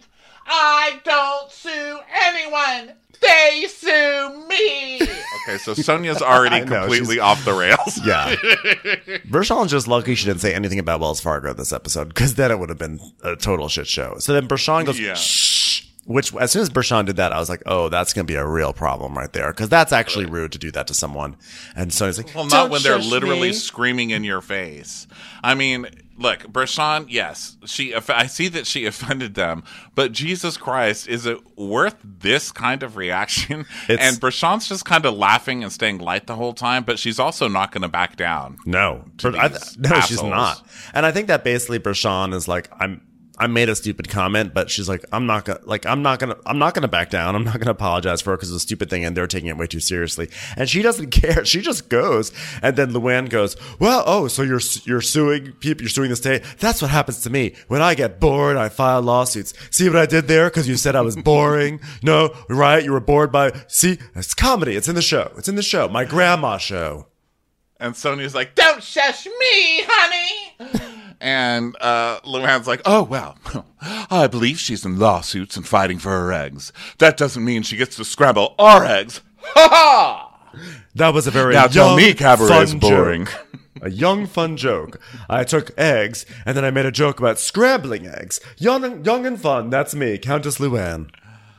I don't sue anyone. They sue me. Okay, so Sonia's already I know, completely she's- off the rails. Yeah. Bershawn's just lucky she didn't say anything about Wells Fargo this episode, because then it would have been a total shit show. So then Bershawn goes, Yeah. shh. Which, as soon as Bershawn did that, I was like, oh, that's going to be a real problem right there. Because that's actually rude to do that to someone. And Sonia's like, Well, not "Don't when they're shush literally me." screaming in your face. I mean, look, Bershawn, yes, she. I see that she offended them, but Jesus Christ, is it worth this kind of reaction? It's- and Bershawn's just kind of laughing and staying light the whole time, but she's also not going to back down. No. to I- these no, she's assholes. not. And I think that basically Bershawn is like, I'm, I made a stupid comment, but she's like, I'm not gonna, like, I'm not gonna, I'm not gonna back down. I'm not gonna apologize for it because it's a stupid thing and they're taking it way too seriously. And she doesn't care. She just goes. And then Luann goes, well, oh, so you're, you're suing people, you're suing the state. That's what happens to me. When I get bored, I file lawsuits. See what I did there? Because you said I was boring. No, right? You were bored by, see, it's comedy. It's in the show. It's in the show. My grandma show. And Sonia's like, don't shush me, honey. And uh, Luann's like, oh, well, I believe she's in lawsuits and fighting for her eggs. That doesn't mean she gets to scramble our eggs. Ha ha! That was a very Now young, tell me cabaret's fun boring. joke. A young, fun joke. I took eggs, and then I made a joke about scrambling eggs. Young, young and fun. That's me, Countess Luann.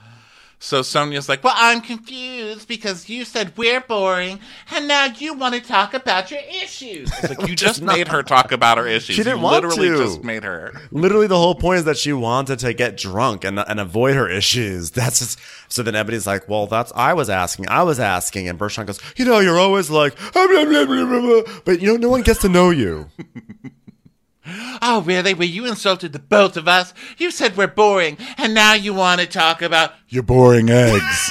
So Sonia's like, well, I'm confused because you said we're boring, and now you want to talk about your issues. It's like, you just made her talk about her issues. She didn't you want literally to. just made her. Literally, the whole point is that she wanted to get drunk and and avoid her issues. That's just, so then Ebony's like, well, that's, I was asking, I was asking. And Bershawn goes, you know, you're always like, blah, blah, blah, blah, blah, blah. But you know, no one gets to know you. Oh, really? Well, you insulted the both of us. You said we're boring, and now you want to talk about your boring eggs.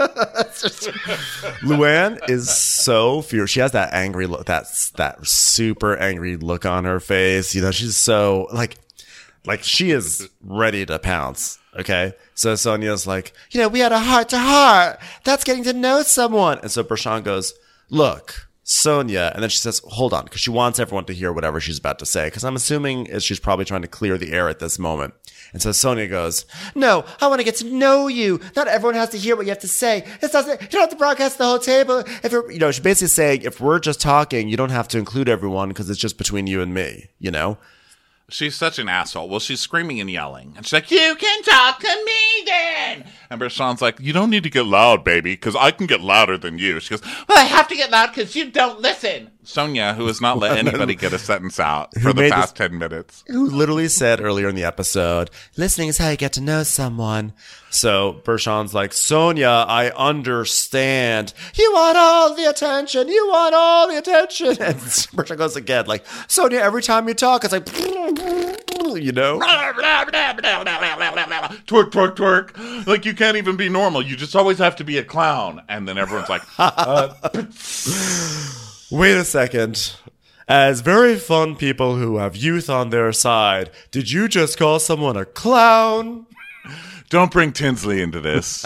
Luann is so fierce. She has that angry look, that's that super angry look on her face. You know, she's so like, like she is ready to pounce. Okay. So Sonia's like, you know, we had a heart to heart. That's getting to know someone. And so Bershawn goes, look, Sonia, and then she says, hold on, because she wants everyone to hear whatever she's about to say, because I'm assuming is she's probably trying to clear the air at this moment. And so Sonia goes, no, I want to get to know you. Not everyone has to hear what you have to say. It doesn't, you don't have to broadcast the whole table. If you're, you know, she's basically saying, if we're just talking, you don't have to include everyone because it's just between you and me, you know? She's such an asshole. Well, she's screaming and yelling. And she's like, you can talk to me then. And Bertrand's like, you don't need to get loud, baby, because I can get louder than you. She goes, well, I have to get loud because you don't listen. Sonia, who has not let anybody get a sentence out for the past this, ten minutes. Who literally said earlier in the episode, listening is how you get to know someone. So Bertrand's like, Sonia, I understand. You want all the attention. You want all the attention. And Bertrand goes again, like, Sonia, every time you talk, it's like, you know? Twerk, twerk, twerk. Like, you can't even be normal. You just always have to be a clown. And then everyone's like, uh, wait a second. As very fun people who have youth on their side, did you just call someone a clown? Don't bring Tinsley into this.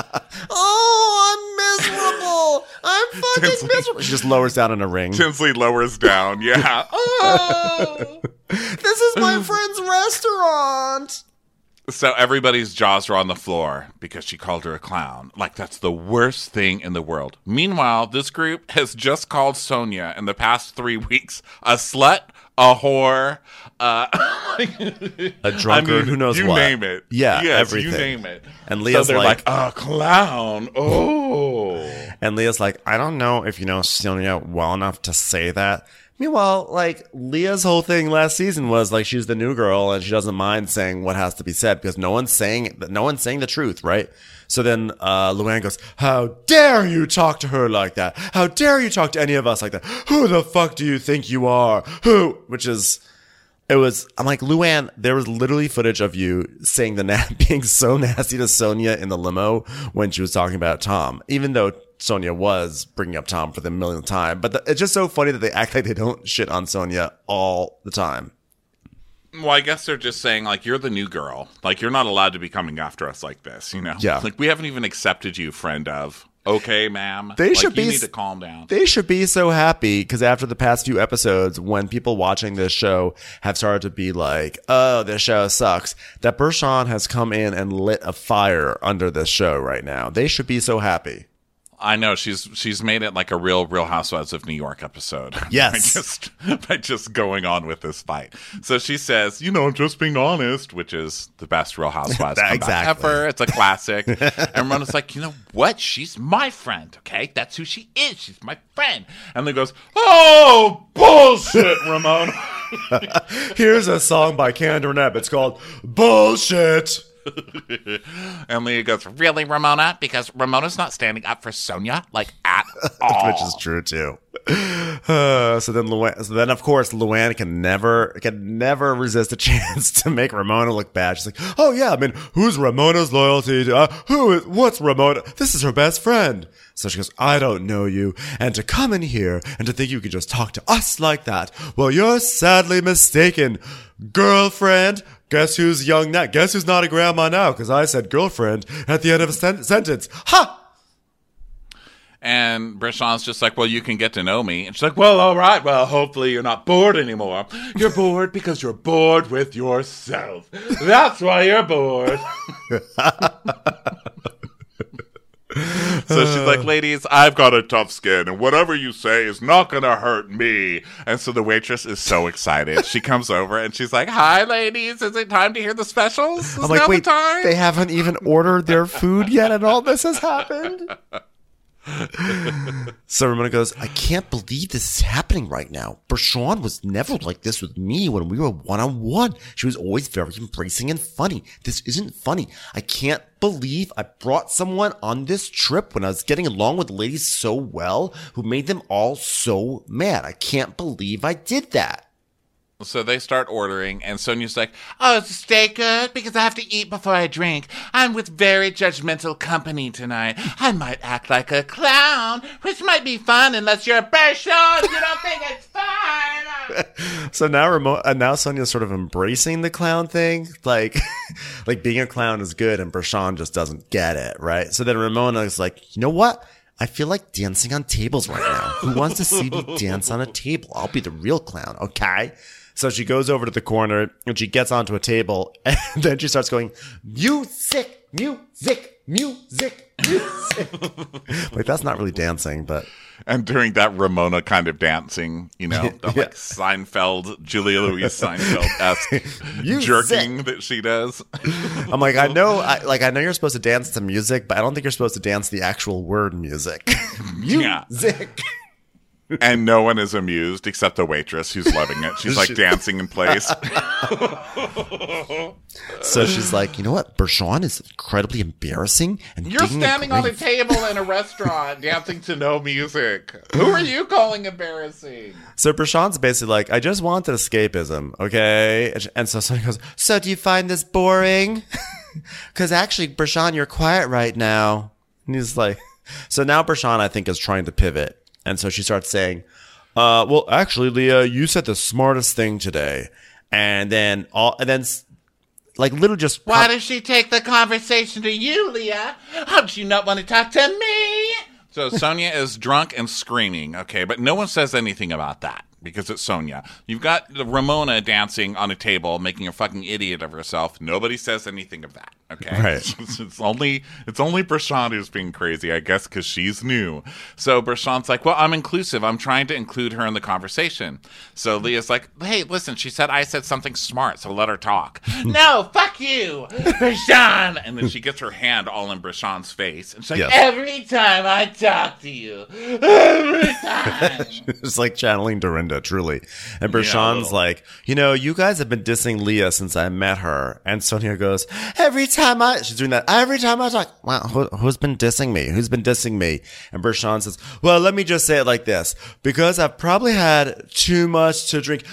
Oh, I'm miserable. I'm fucking Tinsley. miserable. She just lowers down in a ring. Tinsley lowers down, yeah. Oh. This is my friend's restaurant. So everybody's jaws are on the floor because she called her a clown. Like, that's the worst thing in the world. Meanwhile, this group has just called Sonia in the past three weeks a slut, a whore, uh, a drunkard, I mean, who knows you what. You name it. Yeah, yes, everything. You name it. And Leah's so they're like, like, a clown. Oh. And Leah's like, I don't know if you know Sonia well enough to say that. Meanwhile, like, Leah's whole thing last season was like she's the new girl and she doesn't mind saying what has to be said because no one's saying no one's saying the truth, right? So then uh, Luann goes, how dare you talk to her like that? How dare you talk to any of us like that? Who the fuck do you think you are? Who? Which is, it was, I'm like, Luann, there was literally footage of you saying the na- being so nasty to Sonia in the limo when she was talking about Tom, even though Sonia was bringing up Tom for the millionth time. But the, it's just so funny that they act like they don't shit on Sonia all the time. Well, I guess they're just saying, like, you're the new girl. Like, you're not allowed to be coming after us like this, you know? Yeah. Like, we haven't even accepted you, friend of. Okay, ma'am. They like, should you be, need to calm down. They should be so happy because after the past few episodes, when people watching this show have started to be like, oh, this show sucks, that Bertrand has come in and lit a fire under this show right now. They should be so happy. I know she's she's made it like a real Real Housewives of New York episode. Yes, by just by just going on with this fight. So she says, "You know, just being honest," which is the best Real Housewives comeback exactly. ever. It's a classic. And Ramona's like, "You know what? She's my friend. Okay, that's who she is. She's my friend." And then goes, "Oh, bullshit, Ramona." Here's a song by Candor Nebb. It's called "Bullshit." And Leah goes, really, Ramona? Because Ramona's not standing up for Sonia, like, at all. Which is true, too. Uh, so then, Luann, so then, of course, Luann can never, can never resist a chance to make Ramona look bad. She's like, oh, yeah, I mean, who's Ramona's loyalty to, uh, who is, what's Ramona? This is her best friend. So she goes, I don't know you. And to come in here and to think you could just talk to us like that, well, you're sadly mistaken, girlfriend. Guess who's young now? Guess who's not a grandma now? Because I said girlfriend at the end of a sen- sentence. Ha! And Bertrand's just like, well, you can get to know me. And she's like, well, all right. Well, hopefully you're not bored anymore. You're bored because you're bored with yourself. That's why you're bored. So she's like, ladies, I've got a tough skin, and whatever you say is not going to hurt me. And so the waitress is so excited. She comes over, and she's like, hi, ladies. Is it time to hear the specials? Is I'm like, now wait, the time? They haven't even ordered their food yet, and all this has happened? So Ramona goes, I can't believe this is happening right now. Bertrand was never like this with me when we were one-on-one. She was always very embracing and funny. This isn't funny. I can't believe I brought someone on this trip when I was getting along with ladies so well who made them all so mad. I can't believe I did that. So they start ordering, and Sonia's like, oh, is the steak good? Because I have to eat before I drink. I'm with very judgmental company tonight. I might act like a clown, which might be fun unless you're a Bertrand. You don't think it's fun? So now Ramona, uh, now Sonia's sort of embracing the clown thing. Like, like being a clown is good, and Bertrand just doesn't get it, right? So then Ramona is like, you know what? I feel like dancing on tables right now. Who wants to see me dance on a table? I'll be the real clown, okay? So she goes over to the corner and she gets onto a table and then she starts going, music, music, music, music. Like, that's not really dancing, but. And during that Ramona kind of dancing, you know, the, Yeah. like Seinfeld, Julia Louise Seinfeld-esque jerking that she does. I'm like, I know, I, like, I know you're supposed to dance to music, but I don't think you're supposed to dance the actual word music. Yeah. Music. And no one is amused except the waitress who's loving it. She's like She- dancing in place. So she's like, you know what? Bershon is incredibly embarrassing. And You're digging a standing on a grave." table in a restaurant dancing to no music. Who are you calling embarrassing? So Bershon's basically like, I just wanted escapism, okay? And- And so Sonia goes, so do you find this boring? Because actually, Bershon, you're quiet right now. And he's like, so now Bershon, I think, is trying to pivot. And so she starts saying, uh, well, actually, Leah, you said the smartest thing today. And then, all, and then, s- like, literally just. Why does she take the conversation to you, Leah? How do you not want to talk to me? So Sonia is drunk and screaming, okay, but no one says anything about that because it's Sonia. You've got Ramona dancing on a table, making a fucking idiot of herself. Nobody says anything of that, okay? Right. It's, it's only it's only Bershon who's being crazy, I guess, because she's new. So Bershon's like, well, I'm inclusive. I'm trying to include her in the conversation. So Leah's like, hey, listen, she said I said something smart, so let her talk. No, fuck you, Bershon. And then she gets her hand all in Bershon's face. And she's like, Yes. every time I talk to you, every time. It's like channeling Dorinda, truly. And Yeah, a Bershon's little. like, you know, you guys have been dissing Leah since I met her. And Sonia goes, every time I, she's doing that, every time I talk, wow, who, who's been dissing me? Who's been dissing me? And Bershon says, well, let me just say it like this, because I've probably had too much to drink.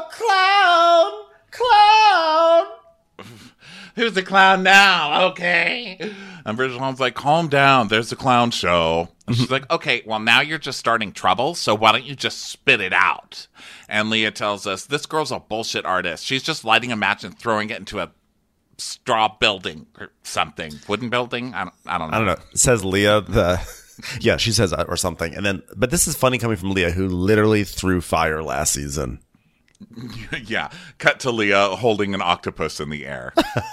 Oh, clown, clown. Who's the clown now? Okay. And Bergeron's like, calm down. There's a clown show. And she's like, okay, well, now you're just starting trouble, so why don't you just spit it out? And Leah tells us, this girl's a bullshit artist. She's just lighting a match and throwing it into a straw building or something. Wooden building? I don't, I don't know. I don't know. Says Leah, the, yeah, she says that or something. And then, but this is funny coming from Leah, who literally threw fire last season. Yeah. Cut to Leah holding an octopus in the air.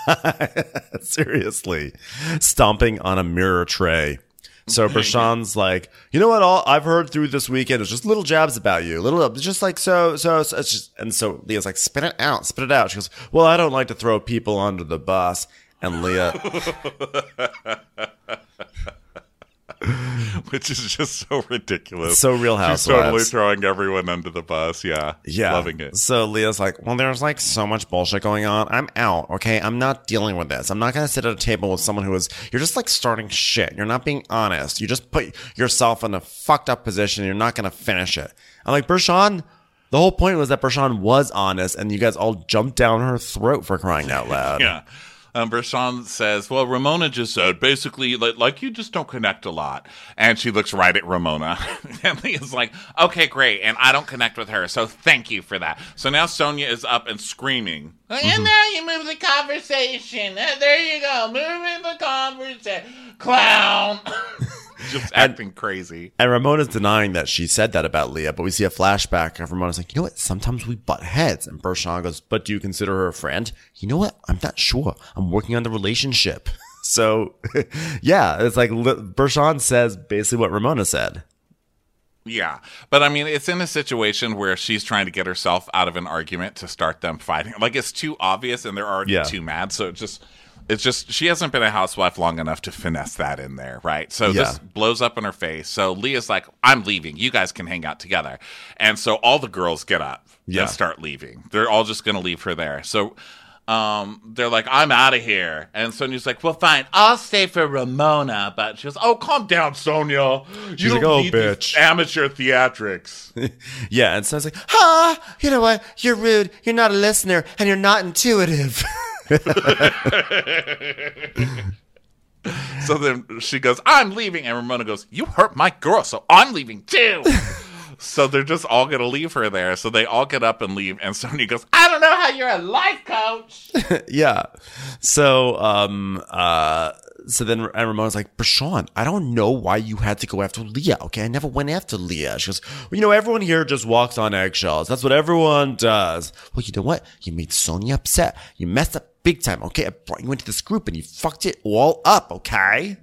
Seriously. Stomping on a mirror tray. So Bershon's like, you know what? All I've heard through this weekend is just little jabs about you, little, just like so, so. so it's just, and so Leah's like, spit it out, spit it out. She goes, well, I don't like to throw people under the bus. And Leah, Which is just so ridiculous. So Real She's totally Housewives. throwing everyone under the bus. Yeah. yeah, Loving it. So Leah's like, well, there's like so much bullshit going on. I'm out. Okay, I'm not dealing with this. I'm not gonna sit at a table with someone who is. You're just like starting shit. You're not being honest. You just put yourself in a fucked up position. You're not gonna finish it. I'm like, Bershon. The whole point was that Bershon was honest, and you guys all jumped down her throat for crying out loud. Yeah. Um, Bershon says, well, Ramona just said, basically, like, like, you just don't connect a lot. And she looks right at Ramona. And Leah's like, okay, great. And I don't connect with her, so thank you for that. So now Sonia is up and screaming. And now you move the conversation. Uh, There you go. Moving the conversation. Clown. Just acting crazy. And Ramona's denying that she said that about Leah, but we see a flashback of Ramona's like, you know what? Sometimes we butt heads. And Bershon goes, but do you consider her a friend? You know what? I'm not sure. I'm working on the relationship. So, yeah, it's like li- Bershon says basically what Ramona said. Yeah. But I mean, it's in a situation where she's trying to get herself out of an argument to start them fighting. Like, it's too obvious and they're already Yeah. too mad. So it just, it's just, she hasn't been a housewife long enough to finesse that in there, right? So Yeah. this blows up in her face. So Leah's like, I'm leaving. You guys can hang out together. And so all the girls get up Yeah. and start leaving. They're all just going to leave her there. So um, they're like, I'm out of here. And Sonia's like, well, fine, I'll stay for Ramona. But she goes, oh, calm down, Sonia. You She's don't like, "Oh, need these bitch." amateur theatrics. Yeah, and so I was like, ah, you know what? You're rude. You're not a listener, and you're not intuitive. So then she goes, I'm leaving. And Ramona goes, you hurt my girl, so I'm leaving too. So they're just all going to leave her there. So they all get up and leave. And Sonia goes, I don't know how you're a life coach. Yeah. So, um, uh, so then and Ramona's like, Bershawn, I don't know why you had to go after Leah. Okay, I never went after Leah. She goes, well, you know, everyone here just walks on eggshells. That's what everyone does. Well, you know what? You made Sonia upset. You messed up big time. Okay, I brought you into this group and you fucked it all up. Okay.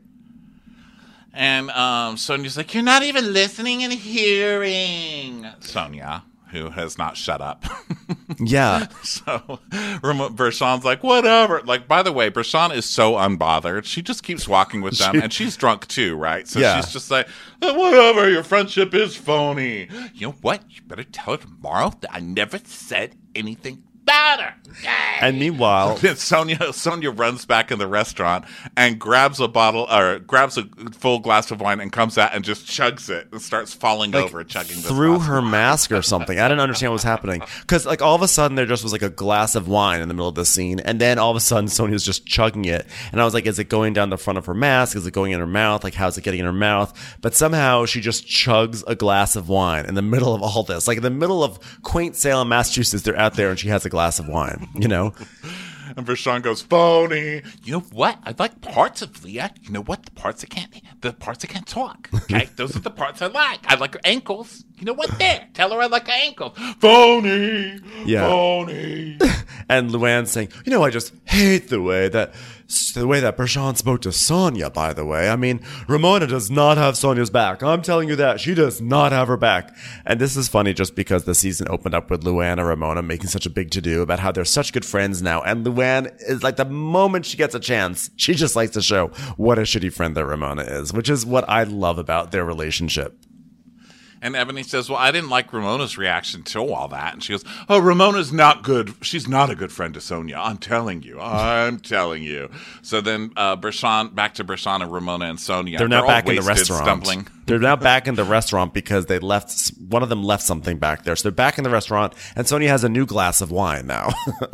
And um, Sonia's like, you're not even listening and hearing. Sonia, who has not shut up. Yeah. So Bershawn's like, whatever. Like, by the way, Bershawn is so unbothered. She just keeps walking with them. She- and she's drunk too, right? So Yeah. she's just like, whatever, your friendship is phony. You know what? You better tell her tomorrow that I never said anything about her. And meanwhile, Then Sonia Sonia runs back in the restaurant and grabs a bottle or grabs a full glass of wine and comes out and just chugs it and starts falling like, over chugging this through glass her of wine. mask or something. I didn't understand what was happening. Because, like, all of a sudden, there just was, like, a glass of wine in the middle of the scene. And then, all of a sudden, Sonia's just chugging it. And I was like, is it going down the front of her mask? Is it going in her mouth? Like, how's it getting in her mouth? But somehow, she just chugs a glass of wine in the middle of all this. Like, in the middle of quaint Salem, Massachusetts, they're out there, and she has a glass of wine, you know? And Bershawn goes, phony. You know what? I like parts of Leah. You know what? The parts that can't, the parts that can't talk. Okay, those are the parts I like. I like her ankles. You know what? There, tell her I like her ankles. Phony. Yeah. Phony. And Luann's saying, you know, I just hate the way that the way that Bershawn spoke to Sonia, by the way. I mean, Ramona does not have Sonia's back. I'm telling you that. She does not have her back. And this is funny just because the season opened up with Luann and Ramona making such a big to-do about how they're such good friends now. And Luann is like, the moment she gets a chance, she just likes to show what a shitty friend that Ramona is, which is what I love about their relationship. And Ebony says, well, I didn't like Ramona's reaction to all that. And she goes, oh, Ramona's not good. She's not a good friend to Sonia. I'm telling you. I'm telling you. So then uh, Bershawn, back to Bershawn and Ramona and Sonia. They're now all back in the wasted, restaurant. Stumbling. They're now back in the restaurant because they left, one of them left something back there. So they're back in the restaurant, and Sonia has a new glass of wine now.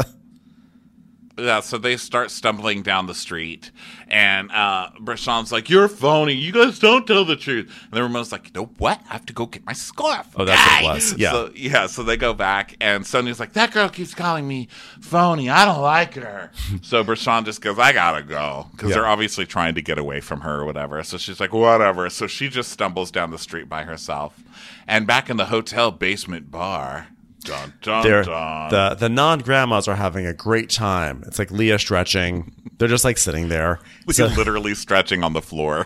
Yeah, so they start stumbling down the street, and uh, Bershawn's like, you're phony. You guys don't tell the truth. And then Ramona's like, you know what? I have to go get my scarf. Oh, that's what it was. Yeah. So, yeah, so they go back, and Sonia's like, that girl keeps calling me phony. I don't like her. So Bershawn just goes, I gotta go, because Yeah. they're obviously trying to get away from her or whatever. So she's like, whatever. So she just stumbles down the street by herself. And back in the hotel basement bar... Dun, dun, They're, dun. the the non-grandmas are having a great time. It's like Leah stretching. They're just like sitting there. So, literally stretching on the floor.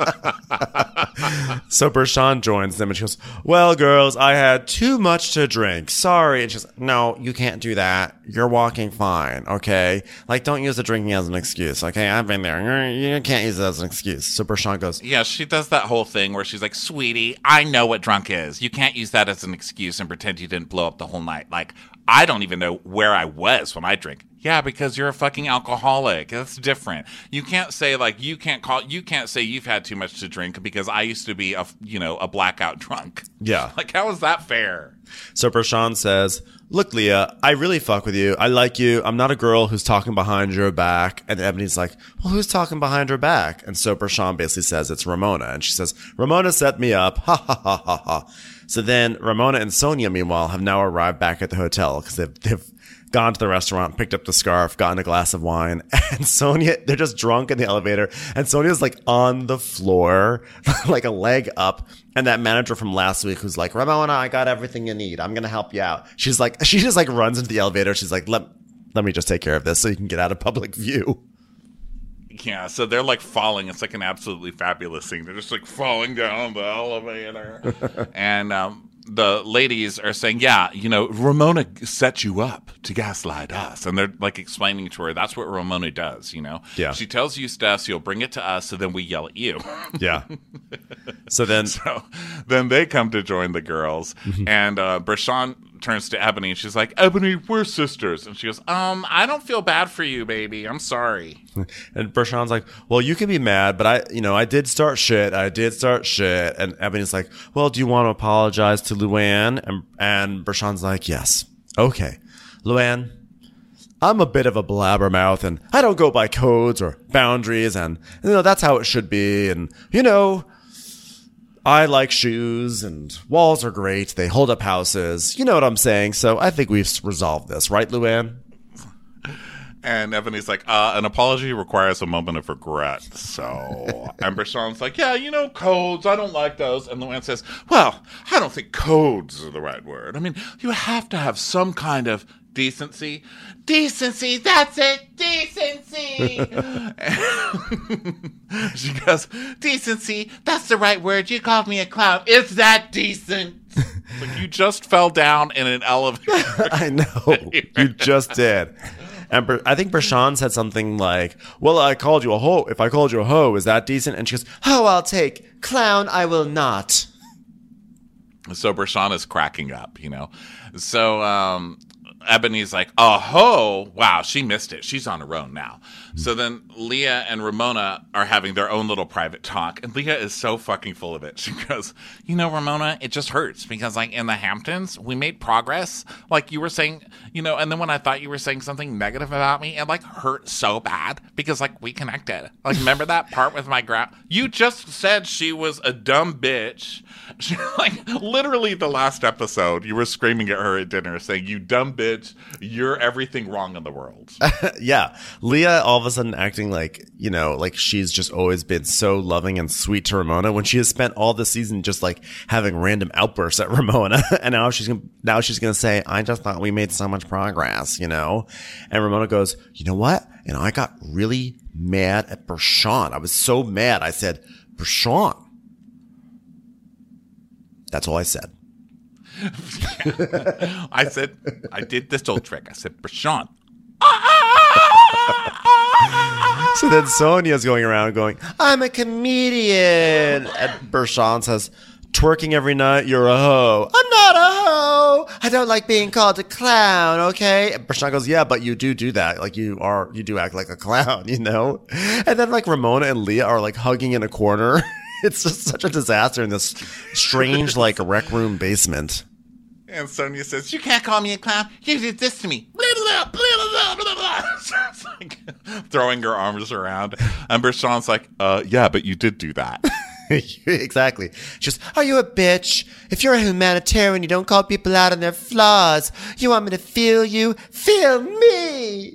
so Bershawn joins them and she goes, well, girls, I had too much to drink. Sorry. And she's like, no, you can't do that. You're walking fine. Okay. Like, don't use the drinking as an excuse. Okay. I've been there. You can't use it as an excuse. So Bershawn goes, Yeah, she does that whole thing where she's like, sweetie, I know what drunk is. You can't use that as an excuse and pretend you didn't blow up the whole night. Like, I don't even know where I was when I drink. Yeah, because you're a fucking alcoholic. That's different. You can't say like you can't call you can't say you've had too much to drink because I used to be a you know a blackout drunk. yeah. Like, how is that fair? So Bershawn says, look, Leah, I really fuck with you. I like you. I'm not a girl who's talking behind your back. And Ebony's like, well, who's talking behind her back? And so Bershawn basically says it's Ramona. And she says, Ramona set me up. Ha ha ha ha ha. So then Ramona and Sonia, meanwhile, have now arrived back at the hotel because they've, they've gone to the restaurant, picked up the scarf, gotten a glass of wine. And Sonia, they're just drunk in the elevator. And Sonia's like on the floor, like a leg up. And that manager from last week who's like, Ramona, I got everything you need. I'm going to help you out. She's like, she just like runs into the elevator. She's like, let, let me just take care of this so you can get out of public view. Yeah, so they're like falling. It's like an absolutely fabulous scene. They're just like falling down the elevator. and um, the ladies are saying, yeah, you know, Ramona set you up to gaslight us. And they're like explaining to her that's what Ramona does, you know? Yeah. She tells you stuff, so you'll bring it to us, so then we yell at you. Yeah. So then, So then they come to join the girls. and uh, Bershawn turns to Ebony and she's like, Ebony, we're sisters. And she goes, um, I don't feel bad for you, baby. I'm sorry. and Bershawn's like, well, you can be mad, but I, you know, I did start shit. I did start shit. And Ebony's like, well, do you want to apologize to Luann? And, and Bershawn's like, yes. Okay. Luann, I'm a bit of a blabbermouth and I don't go by codes or boundaries. And, you know, that's how it should be. And, you know, I like shoes and walls are great. They hold up houses. You know what I'm saying? So I think we've resolved this, right, Luann? And Ebony's like, uh, an apology requires a moment of regret. So, and Brashawn's like, yeah, you know, codes, I don't like those. And Luann says, well, I don't think codes are the right word. I mean, you have to have some kind of decency. Decency, that's it, decency. She goes, decency, that's the right word. You called me a clown. Is that decent? Like, you just fell down in an elevator. I know. You just did. And Br- I think Brashawn said something like, well, I called you a hoe. If I called you a hoe, is that decent? And she goes, hoe I'll take. Clown I will not. So Brashawn is cracking up, you know. So um, Ebony's like, oh, ho, wow, she missed it. She's on her own now. So then Leah and Ramona are having their own little private talk. And Leah is so fucking full of it. She goes, you know, Ramona, it just hurts because, like, in the Hamptons, we made progress. Like you were saying, you know, and then when I thought you were saying something negative about me, it, like, hurt so bad because, like, we connected. Like, remember that part with my gra- You just said she was a dumb bitch. She, like, literally the last episode, you were screaming at her at dinner saying, you dumb bitch, you're everything wrong in the world. Yeah. Leah all of a sudden acting like, you know, like she's just always been so loving and sweet to Ramona when she has spent all this season just like having random outbursts at Ramona. And now she's gonna, now she's going to say, I just thought we made so much progress, you know? And Ramona goes, you know what? And I got really mad at Brashawn. I was so mad. I said, Brashawn. That's all I said. I said, I did this old trick. I said, Brashawn. So then Sonia's going around going, I'm a comedian. And Brashawn says, twerking every night, you're a hoe. I'm not a hoe. I don't like being called a clown, okay? And Brashawn goes, yeah, but you do do that. Like you are, you do act like a clown, you know? And then like Ramona and Leah are like hugging in a corner. It's just such a disaster in this strange like rec room basement. And Sonia says, you can't call me a clown. You did this to me. Blah, blah, blah, blah, blah. So it's like throwing her arms around. And Brashawn's like, uh, yeah, but you did do that. Exactly. Just, are you a bitch? If you're a humanitarian, you don't call people out on their flaws. You want me to feel you? Feel me.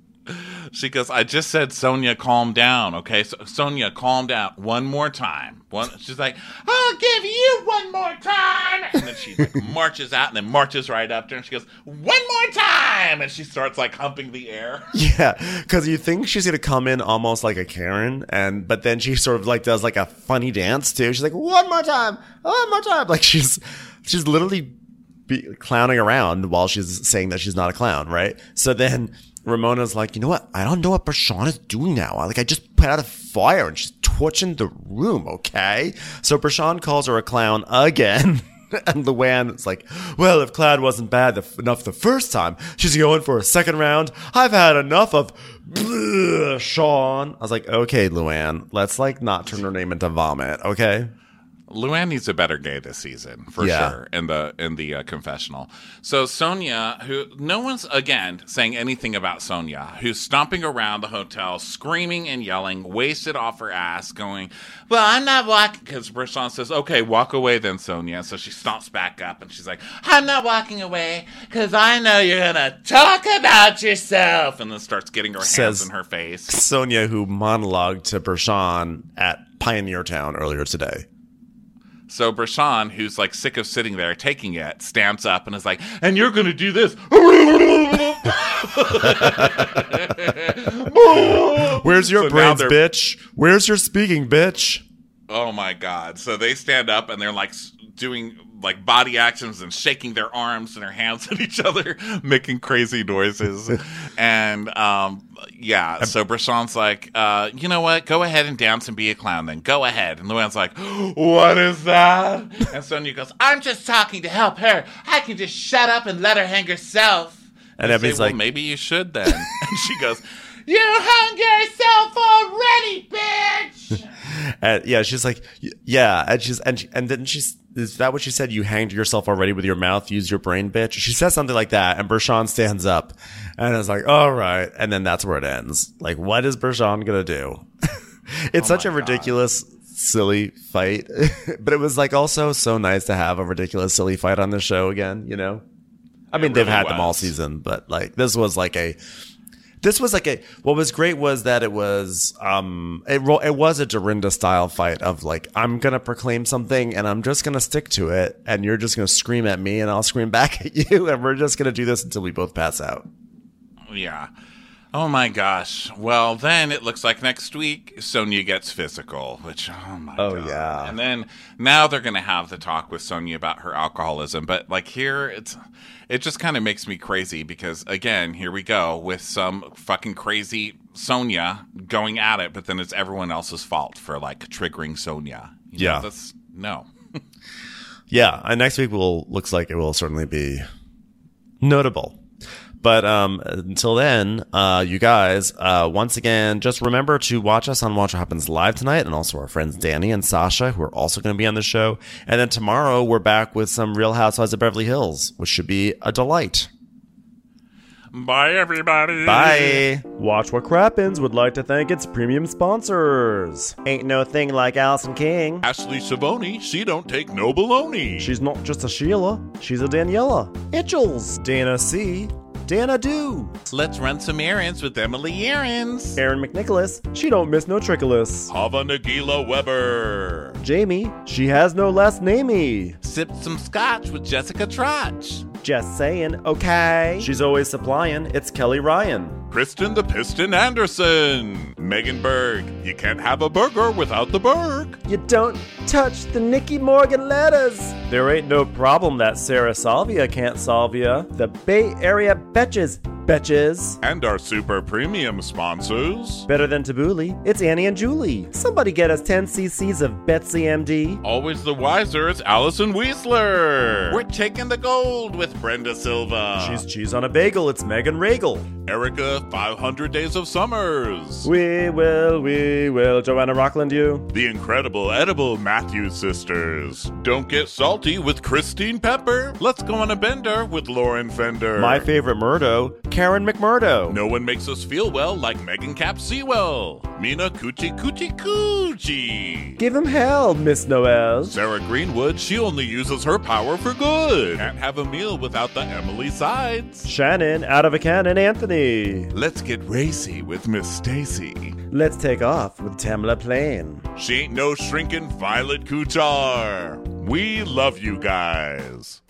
She goes, I just said, Sonia, calm down, okay? So, Sonia, calm down. One more time. One. She's like, I'll give you one more time. And then she like, marches out and then marches right up to her. And she goes, one more time. And she starts like humping the air. Yeah, because you think she's going to come in almost like a Karen, and but then she sort of like does like a funny dance too. She's like, one more time, one more time. Like she's she's literally be clowning around while she's saying that she's not a clown, right? So then Ramona's like, you know what? I don't know what Brashawn is doing now. Like, I just put out a fire and she's torching the room, okay? So Brashawn calls her a clown again. And Luann's like, well, if Cloud wasn't bad the, enough the first time, she's going for a second round. I've had enough of bleh, Sean. I was like, okay, Luann, let's like not turn her name into vomit, okay? Luann needs a better gay this season, for Yeah. sure, in the in the uh, confessional. So Sonia, who no one's, again, saying anything about Sonia, who's stomping around the hotel, screaming and yelling, wasted off her ass, going, well, I'm not walking, because Brashawn says, okay, walk away then, Sonia. So she stomps back up, and she's like, I'm not walking away, because I know you're going to talk about yourself, and then starts getting her Says- hands in her face. Sonia, who monologued to Brashawn at Pioneer Town earlier today. So Brashawn, who's like sick of sitting there taking it, stands up and is like, and you're going to do this. Where's your So now brains, they're- bitch? Where's your speaking, bitch? Oh my God. So they stand up and they're like s- doing like body actions and shaking their arms and their hands at each other, making crazy noises. And um, yeah, so Brashawn's like, uh, you know what? Go ahead and dance and be a clown then. Go ahead. And Luann's like, what is that? And Sonia goes, I'm just talking to help her. I can just shut up and let her hang herself. And I Ebony's say, well, like- maybe you should then. And she goes, you hung yourself already, bitch. And yeah, she's like, y- yeah, and she's and she, and then she's is that what she said? You hanged yourself already with your mouth. Use your brain, bitch. She says something like that, and Brashawn stands up, and it's like, all right, and then that's where it ends. Like, what is Brashawn gonna do? It's such a my ridiculous, silly fight, but it was like also so nice to have a ridiculous, silly fight on the show again. You know, I mean, they've really had them all was. season, but like this was like a. This was like a. What was great was that it was. Um, it ro- it was a Dorinda style fight of like I'm gonna proclaim something and I'm just gonna stick to it, and you're just gonna scream at me and I'll scream back at you, and we're just gonna do this until we both pass out. Yeah. Oh my gosh. Well, then it looks like next week Sonia gets physical, which, oh my Oh, god. yeah. And then now they're going to have the talk with Sonia about her alcoholism. But like here, it's it just kind of makes me crazy because, again, here we go with some fucking crazy Sonia going at it, but then it's everyone else's fault for like triggering Sonia. You know, Yeah. That's, no. Yeah, and next week will looks like it will certainly be notable. But um, until then, uh, you guys, uh, once again, just remember to watch us on Watch What Happens Live tonight, and also our friends Danny and Sasha, who are also going to be on the show. And then tomorrow, we're back with some Real Housewives of Beverly Hills, which should be a delight. Bye, everybody. Bye. Watch What Crappens would like to thank its premium sponsors. Ain't no thing like Allison King. Ashley Savoni, she don't take no baloney. She's not just a Sheila, she's a Daniela. Itchels, Dana C, Dana Do, Let's run some errands with Emily Errands. Aaron McNicholas, she don't miss no trickolas. Hava Nagila Weber. Jamie, she has no last namey. Sip some scotch with Jessica Trotch. Just saying, okay. She's always supplying, it's Kelly Ryan. Kristen the Piston Anderson. Megan Berg. You can't have a burger without the Berg. You don't touch the Nikki Morgan letters. There ain't no problem that Sarah Salvia can't solve ya. The Bay Area Betches, Betches. And our super premium sponsors. Better than Tabbouleh, it's Annie and Julie. Somebody get us ten cc's of Betsy M D. Always the wiser, it's Allison Weisler. We're taking the gold with Brenda Silva. She's cheese on a bagel, it's Megan Regal. Erica, five hundred Days of Summers. We will, we will, Joanna Rockland, you. The incredible edible Matthews sisters. Don't get salty with Christine Pepper. Let's go on a bender with Lauren Fender. My favorite Murdo, Karen McMurdo. No one makes us feel well like Megan Cap Sewell. Mina Coochie Coochie Coochie. Give him hell, Miss Noel. Sarah Greenwood, she only uses her power for good. Can't have a meal without the Emily sides. Shannon, out of a cannon, Anthony. Let's get racy with Miss Stacy. Let's take off with Tamla Plain. She ain't no shrinking Violet Kuchar. We love you guys.